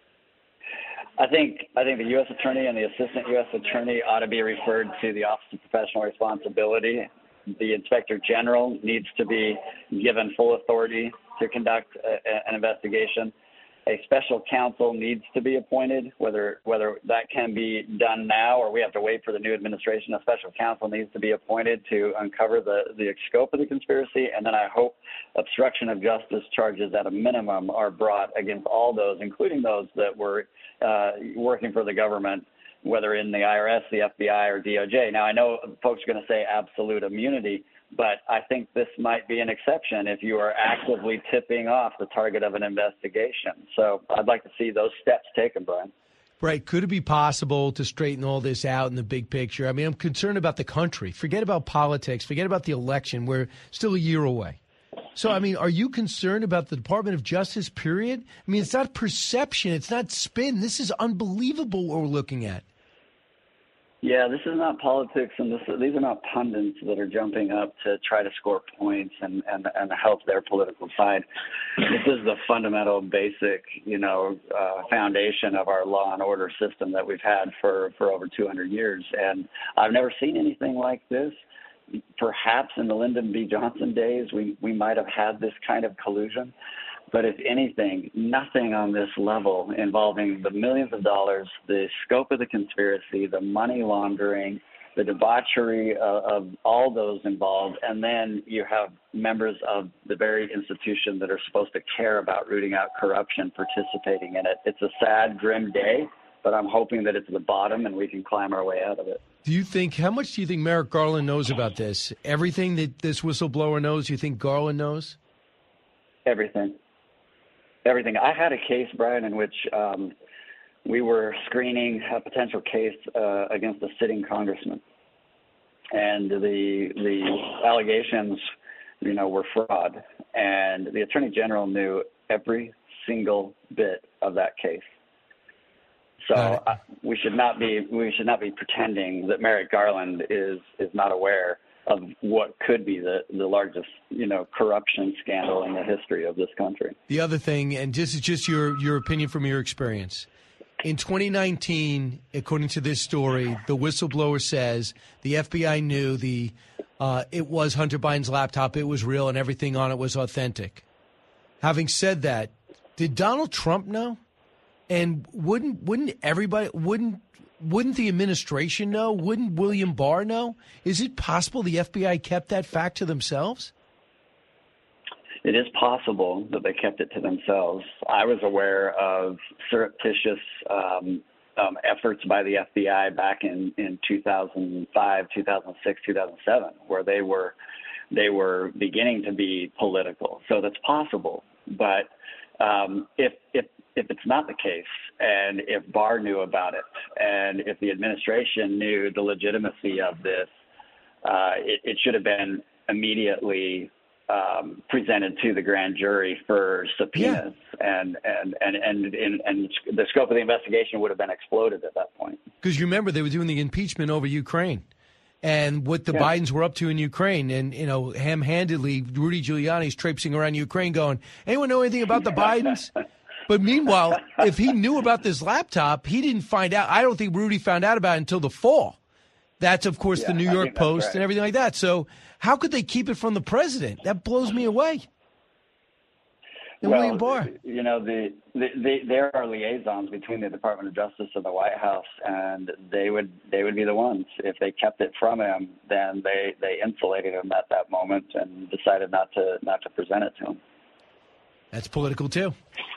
I think the U.S. Attorney and the Assistant U.S. Attorney ought to be referred to the Office of Professional Responsibility. The Inspector General needs to be given full authority to conduct an investigation. A special counsel needs to be appointed, whether that can be done now or we have to wait for the new administration. A special counsel needs to be appointed to uncover the scope of the conspiracy, and then I hope obstruction of justice charges at a minimum are brought against all those, including those that were working for the government, whether in the IRS, the FBI, or DOJ. Now, I know folks are going to say absolute immunity, but I think this might be an exception if you are actively tipping off the target of an investigation. So I'd like to see those steps taken, Brian. Right. Could it be possible to straighten all this out in the big picture? I mean, I'm concerned about the country. Forget about politics. Forget about the election. We're still a year away. So, I mean, are you concerned about the Department of Justice, period? I mean, it's not perception. It's not spin. This is unbelievable what we're looking at. Yeah, this is not politics, and these are not pundits that are jumping up to try to score points and help their political side. This is the fundamental, basic, foundation of our law and order system that we've had for over 200 years. And I've never seen anything like this. Perhaps in the Lyndon B. Johnson days, we might have had this kind of collusion. But if anything, nothing on this level involving the millions of dollars, the scope of the conspiracy, the money laundering, the debauchery of all those involved, and then you have members of the very institution that are supposed to care about rooting out corruption participating in it. It's a sad, grim day, but I'm hoping that it's the bottom and we can climb our way out of it. How much do you think Merrick Garland knows about this? Everything that this whistleblower knows, you think Garland knows? Everything. I had a case, Brian, in which we were screening a potential case against a sitting congressman, and the allegations, were fraud, and the Attorney General knew every single bit of that case. So we should not be pretending that Merrick Garland is not aware of what could be the largest, corruption scandal in the history of this country. The other thing, and this is just your opinion from your experience. In 2019, according to this story, the whistleblower says the FBI knew it was Hunter Biden's laptop, it was real, and everything on it was authentic. Having said that, did Donald Trump know? And wouldn't the administration know? Wouldn't William Barr know? Is it possible the FBI kept that fact to themselves? It is possible that they kept it to themselves. I was aware of surreptitious efforts by the FBI back in 2005, 2006, 2007, where they were beginning to be political. So that's possible. But if it's not the case, and if Barr knew about it, and if the administration knew the legitimacy of this, it should have been immediately presented to the grand jury for subpoenas, and the scope of the investigation would have been exploded at that point. Because you remember they were doing the impeachment over Ukraine. And what the Bidens were up to in Ukraine, and, ham-handedly, Rudy Giuliani's traipsing around Ukraine going, anyone know anything about the Bidens? But meanwhile, if he knew about this laptop, he didn't find out. I don't think Rudy found out about it until the fall. That's, of course, the New York Post and everything like that. So how could they keep it from the president? That blows me away. And William Barr. There are liaisons between the Department of Justice and the White House, and they would be the ones. If they kept it from him, then they insulated him at that moment and decided not to present it to him. That's political too.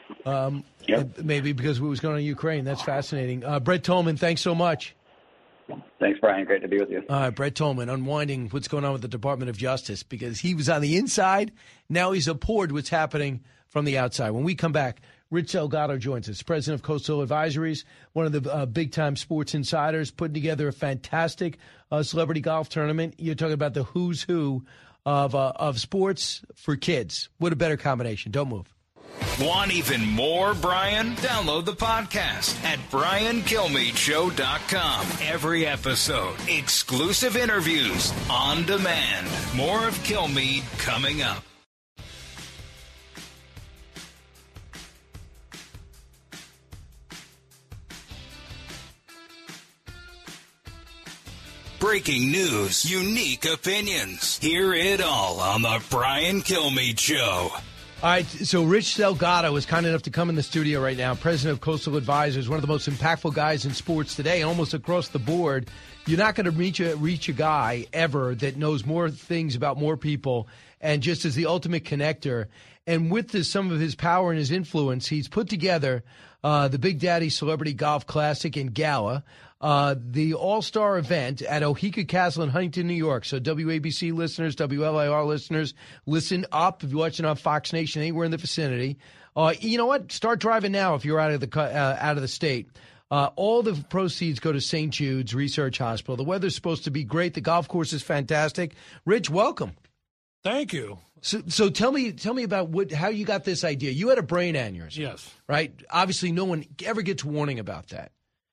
Maybe because what was going on in Ukraine. That's fascinating. Brett Tolman, thanks so much. Thanks, Brian. Great to be with you. Brett Tolman, unwinding what's going on with the Department of Justice, because he was on the inside. Now he's abhorred what's happening from the outside. When we come back, Rich Delgado joins us, president of Coastal Advisories, one of the big-time sports insiders, putting together a fantastic celebrity golf tournament. You're talking about the who's who of sports for kids. What a better combination. Don't move. Want even more, Brian? Download the podcast at BrianKilmeadeShow.com. Every episode, exclusive interviews on demand. More of Kilmeade coming up. breaking news, unique opinions. Hear it all on the Brian Kilmeade Show. All right, so Rich Delgado is kind enough to come in the studio right now, president of Coastal Advisors, one of the most impactful guys in sports today, almost across the board. You're not going to reach a guy ever that knows more things about more people and just is the ultimate connector. And with some of his power and his influence, he's put together the Big Daddy Celebrity Golf Classic and Gala, the All-Star event at Oheka Castle in Huntington, New York. So WABC listeners, WLIR listeners, listen up if you're watching on Fox Nation anywhere in the vicinity. You know what? Start driving now if you're out of the state. All the proceeds go to St. Jude's Research Hospital. The weather's supposed to be great. The golf course is fantastic. Rich, welcome. Thank you. So tell me about how you got this idea. You had a brain aneurysm. Yes. Right? Obviously, no one ever gets warning about that.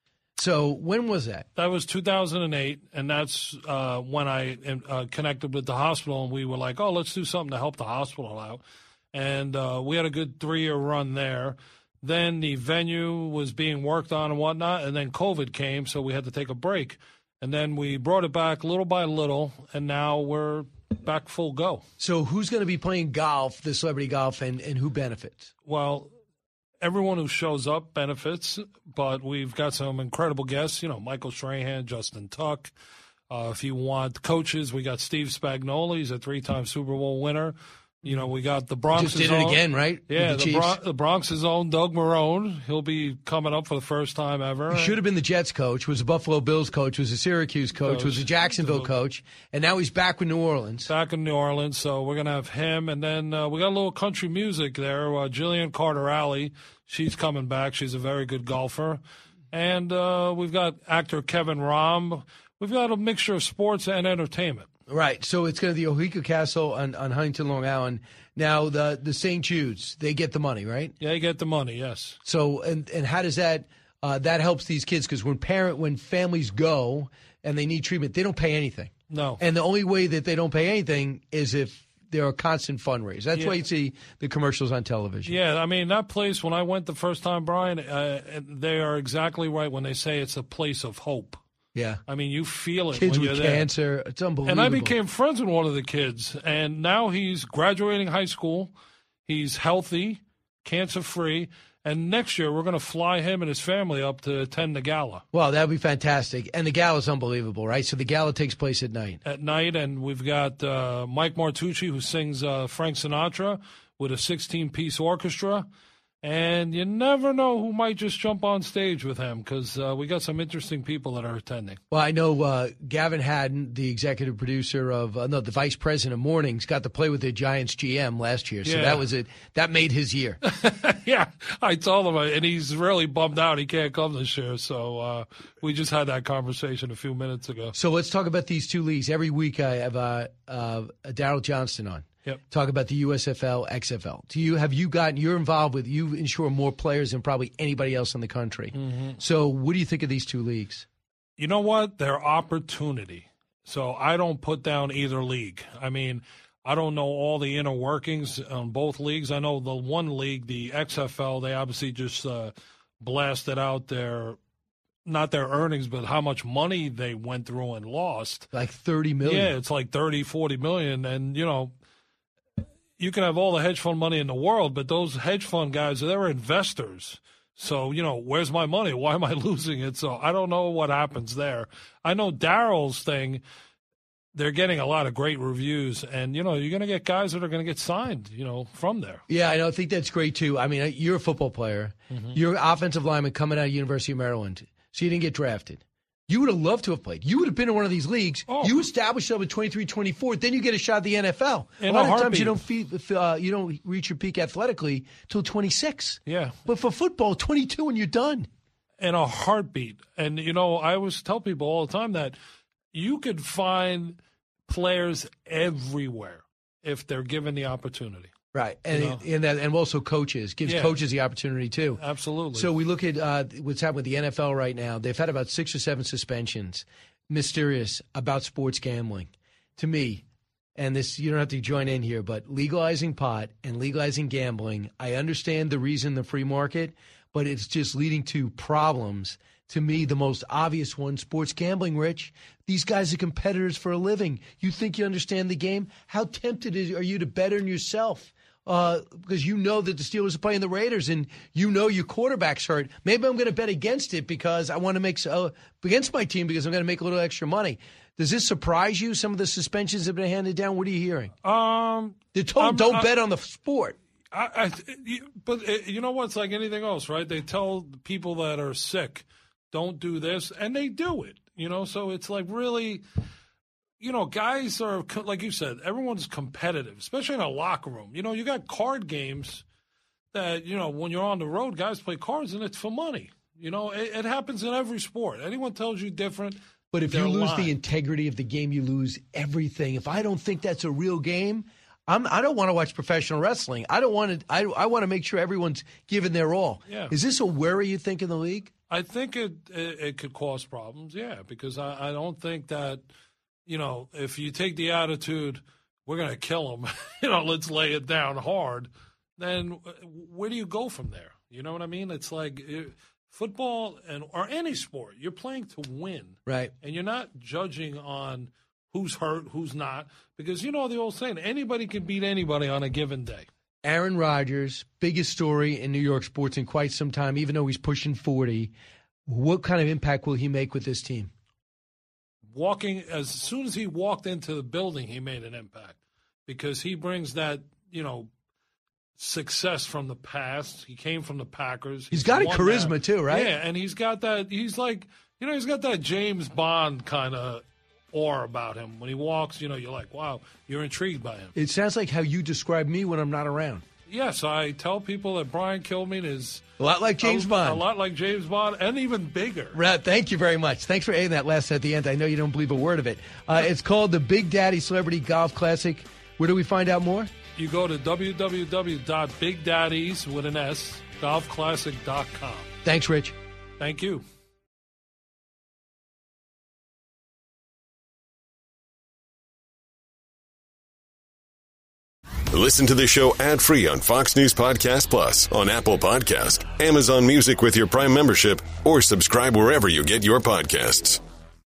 So when was that? That was 2008, and that's when I connected with the hospital, and we were like, oh, let's do something to help the hospital out. And we had a good 3-year run there. Then the venue was being worked on and whatnot, and then COVID came, so we had to take a break. And then we brought it back little by little, and now we're back full go. So who's going to be playing golf, the celebrity golf, and who benefits? Well, everyone who shows up benefits, but we've got some incredible guests. Michael Strahan, Justin Tuck. If you want coaches, we got Steve Spagnuolo. He's a 3-time Super Bowl winner. We got the Bronx's just did it again, right? Yeah, the Bronx's own Doug Marrone. He'll be coming up for the first time ever. He should have been the Jets coach, was the Buffalo Bills coach, was the Syracuse coach, was the Jacksonville coach, and now he's back with New Orleans. Back in New Orleans, so we're going to have him. And then we got a little country music there. Jillian Carter-Alley, she's coming back. She's a very good golfer. And we've got actor Kevin Rahm. We've got a mixture of sports and entertainment. Right, so it's going to be Oheka Castle on Huntington, Long Island. Now, the St. Jude's, they get the money, right? Yeah, they get the money, yes. So, and how does that helps these kids? Because when families go and they need treatment, they don't pay anything. No. And the only way that they don't pay anything is if they're a constant fundraiser. That's why you see the commercials on television. Yeah, I mean, that place, when I went the first time, Brian, they are exactly right when they say it's a place of hope. Yeah. I mean, you feel it kids when you're with there. Cancer. It's unbelievable. And I became friends with one of the kids, and now he's graduating high school. He's healthy, cancer-free, and next year we're going to fly him and his family up to attend the gala. Well, that would be fantastic. And the gala's unbelievable, right? So the gala takes place at night. At night, and we've got Mike Martucci, who sings Frank Sinatra with a 16-piece orchestra. And you never know who might just jump on stage with him because we got some interesting people that are attending. Well, I know Gavin Haddon, the executive producer of the vice president of mornings, got to play with the Giants GM last year. So that was it. That made his year. Yeah, I told him, and he's really bummed out he can't come this year. So we just had that conversation a few minutes ago. So let's talk about these two leagues. Every week I have Daryl Johnston on. Yep. Talk about the USFL, XFL. You're involved with, you insure more players than probably anybody else in the country. Mm-hmm. So what do you think of these two leagues? You know what? They're opportunity. So I don't put down either league. I mean, I don't know all the inner workings on both leagues. I know the one league, the XFL, they obviously just blasted out not their earnings, but how much money they went through and lost. Like $30 million. Yeah, it's like $30-40 million. And, you can have all the hedge fund money in the world, but those hedge fund guys, they're investors. So, where's my money? Why am I losing it? So I don't know what happens there. I know Daryl's thing, they're getting a lot of great reviews. And, you're going to get guys that are going to get signed, from there. Yeah, I think that's great, too. I mean, you're a football player. Mm-hmm. You're an offensive lineman coming out of University of Maryland. So you didn't get drafted. You would have loved to have played. You would have been in one of these leagues. Oh. You establish yourself at 23, 24. Then you get a shot at the NFL. A lot of times you don't reach your peak athletically till 26. Yeah. But for football, 22 and you're done. In a heartbeat. And, I always tell people all the time that you could find players everywhere if they're given the opportunity. Right, and also coaches. Gives coaches the opportunity, too. Absolutely. So we look at what's happening with the NFL right now. They've had about 6 or 7 suspensions, mysterious, about sports gambling. To me, and this, you don't have to join in here, but legalizing pot and legalizing gambling, I understand the reason, the free market, but it's just leading to problems. To me, the most obvious one, sports gambling, Rich. These guys are competitors for a living. You think you understand the game? How tempted are you to bet on yourself? Because you know that the Steelers are playing the Raiders and you know your quarterback's hurt. Maybe I'm going to bet against it because I want to make against my team because I'm going to make a little extra money. Does this surprise you, some of the suspensions have been handed down? What are you hearing? They're told don't bet on the sport. But you know what? It's like anything else, right? They tell people that are sick, don't do this, and they do it, So it's like really, guys are, like you said, everyone's competitive, especially in a locker room. You got card games that, when you're on the road, guys play cards, and it's for money. It happens in every sport. Anyone tells you different. But if you lose the integrity of the game, you lose everything. If I don't think that's a real game, I don't want to watch professional wrestling. I want to make sure everyone's giving their all. Yeah. Is this a worry, you think, in the league? I think it could cause problems, yeah, because I don't think that, if you take the attitude, we're going to kill them, let's lay it down hard, then where do you go from there? You know what I mean? It's like football or any sport, you're playing to win. Right. And you're not judging on who's hurt, who's not, because the old saying, anybody can beat anybody on a given day. Aaron Rodgers, biggest story in New York sports in quite some time, even though he's pushing 40. What kind of impact will he make with this team? As soon as he walked into the building, he made an impact because he brings that, success from the past. He came from the Packers. He's got a charisma too, right? Yeah, and he's got that. He's like, he's got that James Bond kind of aura about him. When he walks, you're like, wow, you're intrigued by him. It sounds like how you describe me when I'm not around. Yes, I tell people that Brian Kilmeade is a lot like James Bond. A lot like James Bond, and even bigger. Thank you very much. Thanks for adding that last at the end. I know you don't believe a word of it. It's called the Big Daddy Celebrity Golf Classic. Where do we find out more? You go to www.bigdaddies with an S, golfclassic.com. Thanks, Rich. Thank you. Listen to the show ad-free on Fox News Podcast Plus, on Apple Podcast, Amazon Music with your Prime membership, or subscribe wherever you get your podcasts.